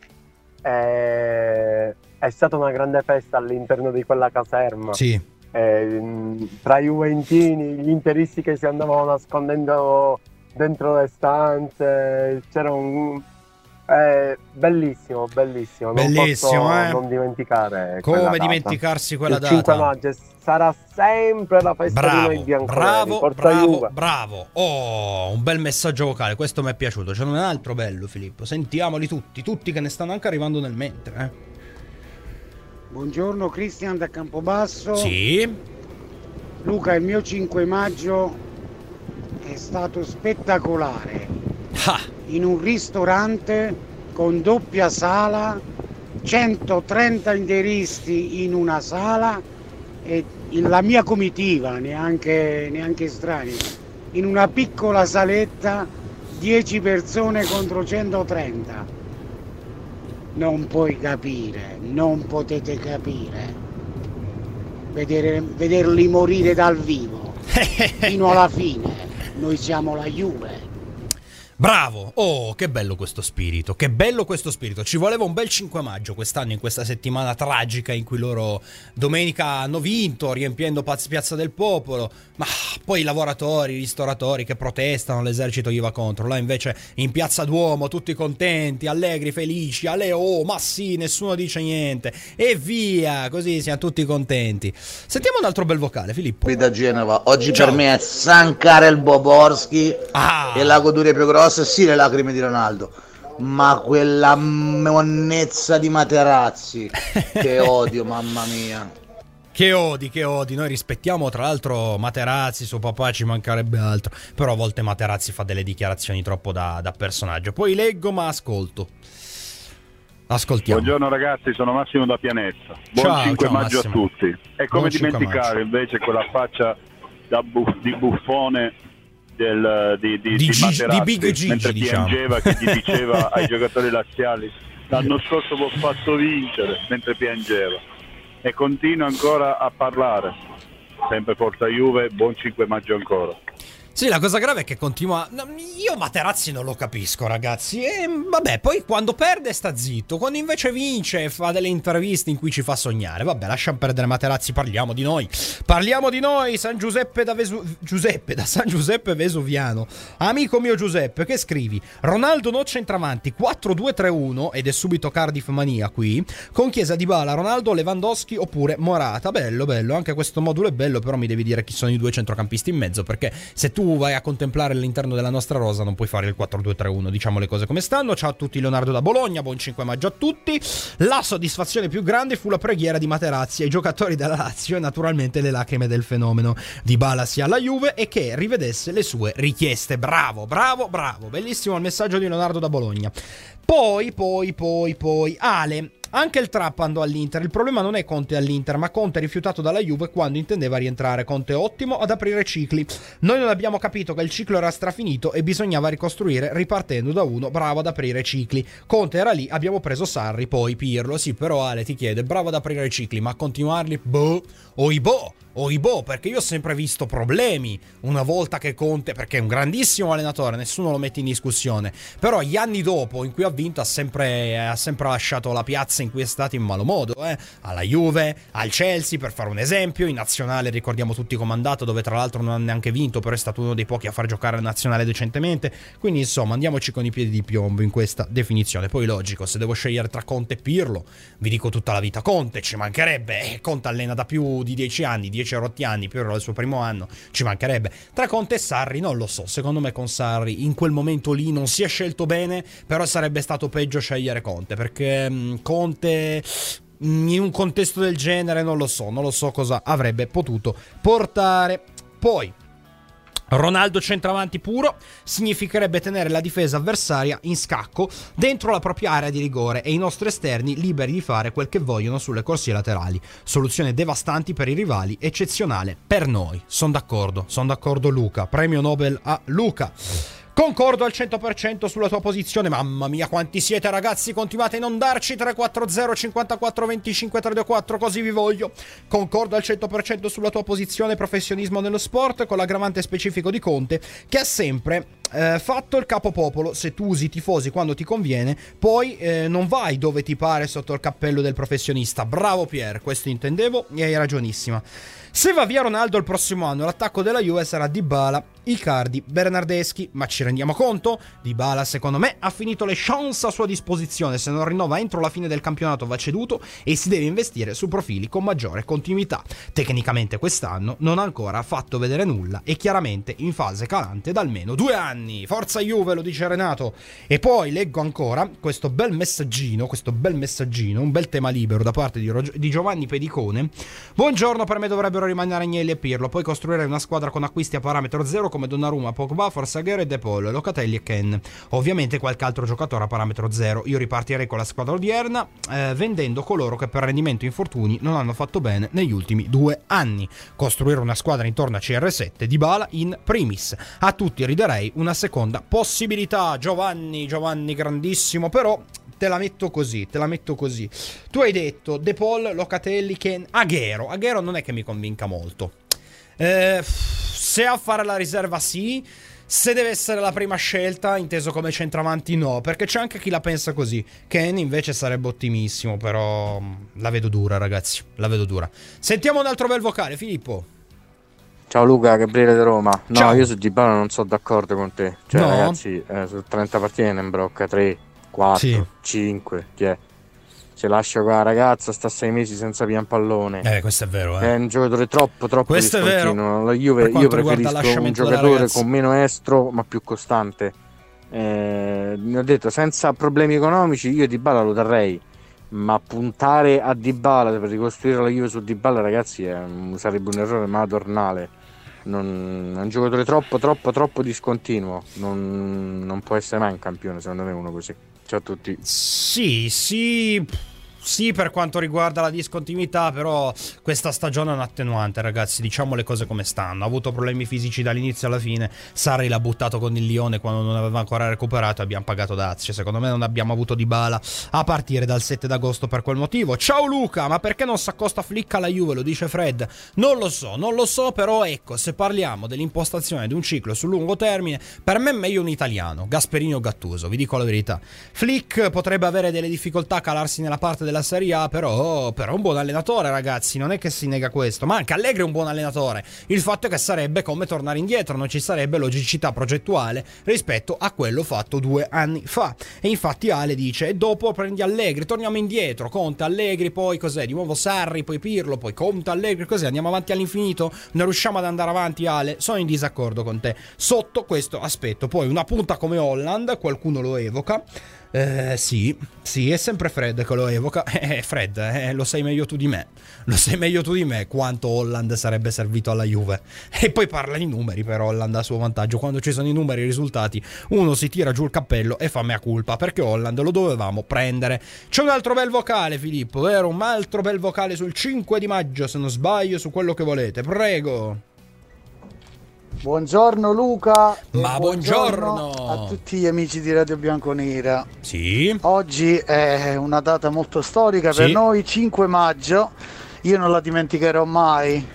Eh, è stata una grande festa all'interno di quella caserma. Sì. Eh, tra i juventini, gli interisti che si andavano nascondendo dentro le stanze, c'era un... Eh, bellissimo, bellissimo, bellissimo, non posso eh? non dimenticare come quella dimenticarsi quella il data. cinque maggio sarà sempre la festa bravo, di noi bianconeri. bravo, Forza bravo, Juve. bravo. Oh, un bel messaggio vocale, questo mi è piaciuto. C'è un altro bello, Filippo, sentiamoli tutti, tutti che ne stanno anche arrivando nel mentre, eh. Buongiorno, Cristian da Campobasso. Sì. Luca, il mio cinque maggio è stato spettacolare. Ah. In un ristorante con doppia sala, centotrenta interisti in una sala e la mia comitiva, neanche, neanche estranei, in una piccola saletta, dieci persone contro centotrenta. Non puoi capire, non potete capire. Vedere, vederli morire dal vivo fino alla fine. Noi siamo la Juve. Bravo, oh che bello questo spirito, che bello questo spirito, ci voleva un bel cinque maggio quest'anno in questa settimana tragica in cui loro domenica hanno vinto riempiendo Piazza del Popolo, ma poi i lavoratori, i ristoratori che protestano, l'esercito gli va contro, là invece in Piazza Duomo tutti contenti, allegri, felici, alle oh ma sì, nessuno dice niente e via, così siamo tutti contenti. Sentiamo un altro bel vocale, Filippo. Qui da Genova, oggi Ciao. Per me è San Karel Boborski ah. e la goduria più grossa. Sì, le lacrime di Ronaldo, ma quella monnezza di Materazzi che odio, mamma mia. Che odi, che odi. Noi rispettiamo tra l'altro Materazzi, suo papà, ci mancherebbe altro, però a volte Materazzi fa delle dichiarazioni troppo da, da personaggio. Poi leggo ma ascolto. Ascoltiamo. Buongiorno ragazzi, sono Massimo da Pianezza. Buon ciao, cinque ciao, maggio Massimo. a tutti. E come Buon dimenticare invece quella faccia da bu- di buffone Del, di, di, di, di, Gigi, Materazzi, di Big Gigi, mentre diciamo. piangeva, che gli diceva ai giocatori laziali l'anno scorso vi ho fatto vincere, mentre piangeva, e continua ancora a parlare. Sempre Forza Juve, buon cinque maggio ancora. Sì, la cosa grave è che continua. Io Materazzi non lo capisco, ragazzi. E vabbè, poi quando perde sta zitto. Quando invece vince fa delle interviste in cui ci fa sognare. Vabbè, lasciamo perdere Materazzi, parliamo di noi. Parliamo di noi, San Giuseppe da Vesu... Giuseppe, da San Giuseppe Vesuviano. Amico mio Giuseppe, che scrivi? Ronaldo no centravanti, quattro due tre uno, ed è subito Cardiff mania qui, con Chiesa, Dybala, Ronaldo, Lewandowski oppure Morata. Bello, bello, anche questo modulo è bello, però mi devi dire chi sono i due centrocampisti in mezzo, perché se tu vai a contemplare all'interno della nostra rosa non puoi fare il quattro due tre uno, diciamo le cose come stanno. Ciao a tutti, Leonardo da Bologna, buon cinque maggio a tutti. La soddisfazione più grande fu la preghiera di Materazzi ai giocatori della Lazio e naturalmente le lacrime del fenomeno Dybala sia alla Juve e che rivedesse le sue richieste. Bravo, bravo, bravo, bellissimo il messaggio di Leonardo da Bologna. Poi, poi, poi, poi Ale, anche il Trapp andò all'Inter. Il problema non è Conte all'Inter, ma Conte rifiutato dalla Juve quando intendeva rientrare. Conte ottimo ad aprire cicli. Noi non abbiamo capito che il ciclo era strafinito e bisognava ricostruire ripartendo da uno bravo ad aprire cicli. Conte era lì, abbiamo preso Sarri, poi Pirlo. Sì, però Ale ti chiede, bravo ad aprire cicli, ma a continuarli? Boh, oi boh. oibò, perché io ho sempre visto problemi una volta che Conte, perché è un grandissimo allenatore, nessuno lo mette in discussione, però gli anni dopo in cui ha vinto ha sempre, ha sempre lasciato la piazza in cui è stato in malo modo, eh? Alla Juve, al Chelsea per fare un esempio, in nazionale ricordiamo tutti com'è andato, dove tra l'altro non ha neanche vinto, però è stato uno dei pochi a far giocare la nazionale decentemente, quindi insomma andiamoci con i piedi di piombo in questa definizione. Poi logico, se devo scegliere tra Conte e Pirlo vi dico tutta la vita Conte, ci mancherebbe, eh, Conte allena da più di dieci anni, dieci rotti anni, Pirlo è il suo primo anno, ci mancherebbe. Tra Conte e Sarri non lo so, secondo me con Sarri in quel momento lì non si è scelto bene, però sarebbe stato peggio scegliere Conte, perché mh, Conte mh, in un contesto del genere non lo so, non lo so cosa avrebbe potuto portare. Poi Ronaldo centravanti puro significherebbe tenere la difesa avversaria in scacco dentro la propria area di rigore e i nostri esterni liberi di fare quel che vogliono sulle corsie laterali. Soluzioni devastanti per i rivali, eccezionale per noi. Sono d'accordo, sono d'accordo Luca. Premio Nobel a Luca. Concordo al cento per cento sulla tua posizione. Mamma mia quanti siete ragazzi, continuate a non darci. Tre quattro zero cinquantaquattro venticinque trecentoquattro, così vi voglio. Concordo al cento per cento sulla tua posizione, professionismo nello sport, con l'aggravante specifico di Conte che ha sempre eh, fatto il capopopolo. Se tu usi i tifosi quando ti conviene, poi eh, non vai dove ti pare sotto il cappello del professionista. Bravo Pier, questo intendevo e hai ragionissima. Se va via Ronaldo il prossimo anno, l'attacco della Juve sarà Dybala, Icardi, Bernardeschi, ma ci rendiamo conto? Dybala secondo me ha finito le chance a sua disposizione, se non rinnova entro la fine del campionato va ceduto e si deve investire su profili con maggiore continuità. Tecnicamente quest'anno non ha ancora fatto vedere nulla e chiaramente in fase calante da almeno due anni. Forza Juve, lo dice Renato. E poi leggo ancora questo bel messaggino, questo bel messaggino, un bel tema libero da parte di, Rog- di Giovanni Pedicone. Buongiorno, per me dovrebbero rimanere Agnelli e Pirlo, poi costruire una squadra con acquisti a parametro zero come Donnarumma, Pogba, Forzaghera e De Paul, Locatelli e Ken. Ovviamente qualche altro giocatore a parametro zero. Io ripartirei con la squadra odierna eh, vendendo coloro che per rendimento e infortuni non hanno fatto bene negli ultimi due anni. Costruire una squadra intorno a C R sette, Dybala in primis. A tutti ridarei una seconda possibilità. Giovanni, Giovanni grandissimo, però te la metto così, te la metto così. Tu hai detto De Paul, Locatelli, Ken, Aguero. Aguero non è che mi convinca molto. Eh, se a fare la riserva sì, se deve essere la prima scelta, inteso come centravanti no, perché c'è anche chi la pensa così. Ken invece sarebbe ottimissimo, però la vedo dura ragazzi, la vedo dura. Sentiamo un altro bel vocale, Filippo. Ciao Luca, Gabriele da Roma. No, Ciao. Io su Dybala non sono d'accordo con te. Cioè No? ragazzi, eh, su trenta partite ne imbrocca tre, quattro, Sì. cinque, che è? Se lascia qua ragazza sta sei mesi senza pian pallone. Eh, questo è vero, eh. È un giocatore troppo troppo Questo è vero. discontinuo. La Juve, Per io quanto riguarda preferisco un l'lasciamento della giocatore ragazza. con meno estro ma più costante. Eh, ne ho detto, senza problemi economici io Dybala lo darrei, ma puntare a Dybala per ricostruire la Juve su Dybala ragazzi è, sarebbe un errore madornale. Non, è un giocatore troppo troppo troppo discontinuo, non, non può essere mai un campione secondo me uno così. Ciao a tutti. Sì, sì, sì, per quanto riguarda la discontinuità, però questa stagione è un attenuante, ragazzi, diciamo le cose come stanno. Ha avuto problemi fisici dall'inizio alla fine. Sarri l'ha buttato con il Lione quando non aveva ancora recuperato e abbiamo pagato dazio. Secondo me non abbiamo avuto Dybala a partire dal sette d'agosto per quel motivo. Ciao Luca, ma perché non si accosta Flick alla Juve? Lo dice Fred. Non lo so, non lo so, però ecco, se parliamo dell'impostazione di un ciclo sul lungo termine, per me è meglio un italiano, Gasperini o Gattuso, vi dico la verità. Flick potrebbe avere delle difficoltà a calarsi nella parte della Serie A, però, però è un buon allenatore ragazzi, non è che si nega questo, ma anche Allegri è un buon allenatore. Il fatto è che sarebbe come tornare indietro, non ci sarebbe logicità progettuale rispetto a quello fatto due anni fa. E infatti Ale dice, e dopo prendi Allegri, torniamo indietro, Conte, Allegri, poi cos'è, di nuovo Sarri, poi Pirlo, poi Conte, Allegri, cos'è, andiamo avanti all'infinito, non riusciamo ad andare avanti. Ale, sono in disaccordo con te sotto questo aspetto. Poi una punta come Holland, qualcuno lo evoca. Eh, sì, sì, è sempre Fred che lo evoca. Eh, Fred, eh, lo sai meglio tu di me. Lo sai meglio tu di me quanto Holland sarebbe servito alla Juve. E poi parla di numeri per Holland a suo vantaggio. Quando ci sono i numeri e i risultati, uno si tira giù il cappello e fa mea culpa, perché Holland lo dovevamo prendere. C'è un altro bel vocale, Filippo, vero? Un altro bel vocale sul cinque di maggio, se non sbaglio, su quello che volete. Prego. Buongiorno Luca. Ma buongiorno. buongiorno a tutti gli amici di Radio Bianconera. Sì. Oggi è una data molto storica per Sì. noi, cinque maggio. Io non la dimenticherò mai.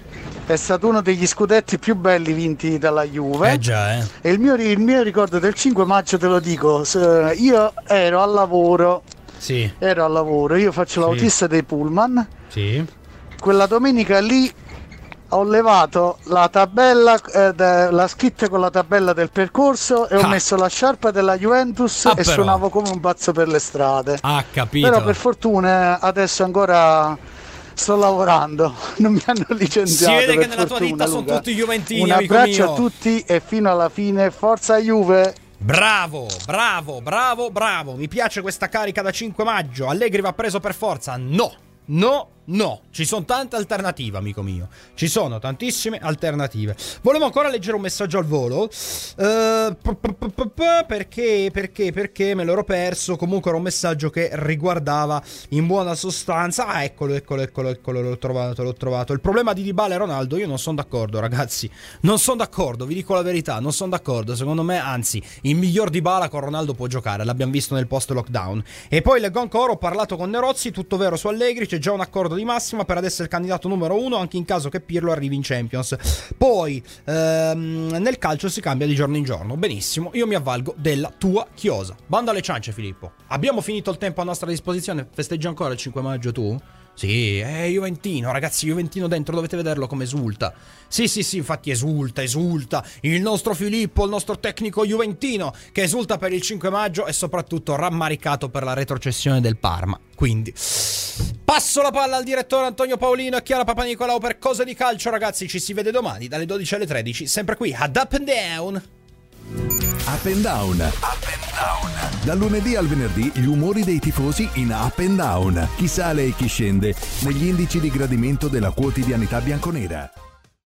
è stato uno degli scudetti più belli vinti dalla Juve. Eh già, eh. E il mio, il mio ricordo del cinque maggio, te lo dico, io ero al lavoro, sì. ero al lavoro, io faccio l'autista sì. dei pullman. Sì. Quella domenica lì ho levato la tabella, eh, de, la scritta con la tabella del percorso e ah. ho messo la sciarpa della Juventus ah, e però. suonavo come un pazzo per le strade. Ah, capito. Però per fortuna adesso ancora sto lavorando, non mi hanno licenziato. Si vede per che nella fortuna, tua ditta Luca. sono tutti juventini. Un abbraccio a tutti e fino alla fine, forza Juve! Bravo, bravo, bravo, bravo. Mi piace questa carica da cinque maggio. Allegri va preso per forza. No, no, no. Ci sono tante alternative, amico mio. Ci sono tantissime alternative. Volevo ancora leggere un messaggio al volo. Uh, perché, perché, perché me l'ero perso. Comunque era un messaggio che riguardava in buona sostanza. Ah, eccolo, eccolo, eccolo, eccolo. L'ho trovato, l'ho trovato. Il problema di Dybala e Ronaldo, io non sono d'accordo, ragazzi. Non sono d'accordo, vi dico la verità. Non sono d'accordo. Secondo me, anzi, il miglior Dybala con Ronaldo può giocare. L'abbiamo visto nel post-lockdown. E poi leggo ancora, ho parlato con Nerozzi, tutto vero su Allegri. C'è già un accordo di massima per adesso il candidato numero uno anche in caso che Pirlo arrivi in Champions. Poi ehm, nel calcio si cambia di giorno in giorno. Benissimo, io mi avvalgo della tua chiosa. Banda alle ciance, Filippo. Abbiamo finito il tempo a nostra disposizione. Festeggi ancora il cinque maggio tu? Sì, è Juventino, ragazzi, Juventino dentro, dovete vederlo come esulta. Sì, sì, sì, infatti esulta, esulta. Il nostro Filippo, il nostro tecnico juventino, che esulta per il cinque maggio e soprattutto rammaricato per la retrocessione del Parma. Quindi passo la palla al direttore Antonio Paolino e Chiara Papanicolao per Cose di Calcio, ragazzi. Ci si vede domani dalle dodici alle tredici, sempre qui ad Up and Down. Up and Down. Up and Down. Dal lunedì al venerdì gli umori dei tifosi in Up and Down. Chi sale e chi scende negli indici di gradimento della quotidianità bianconera.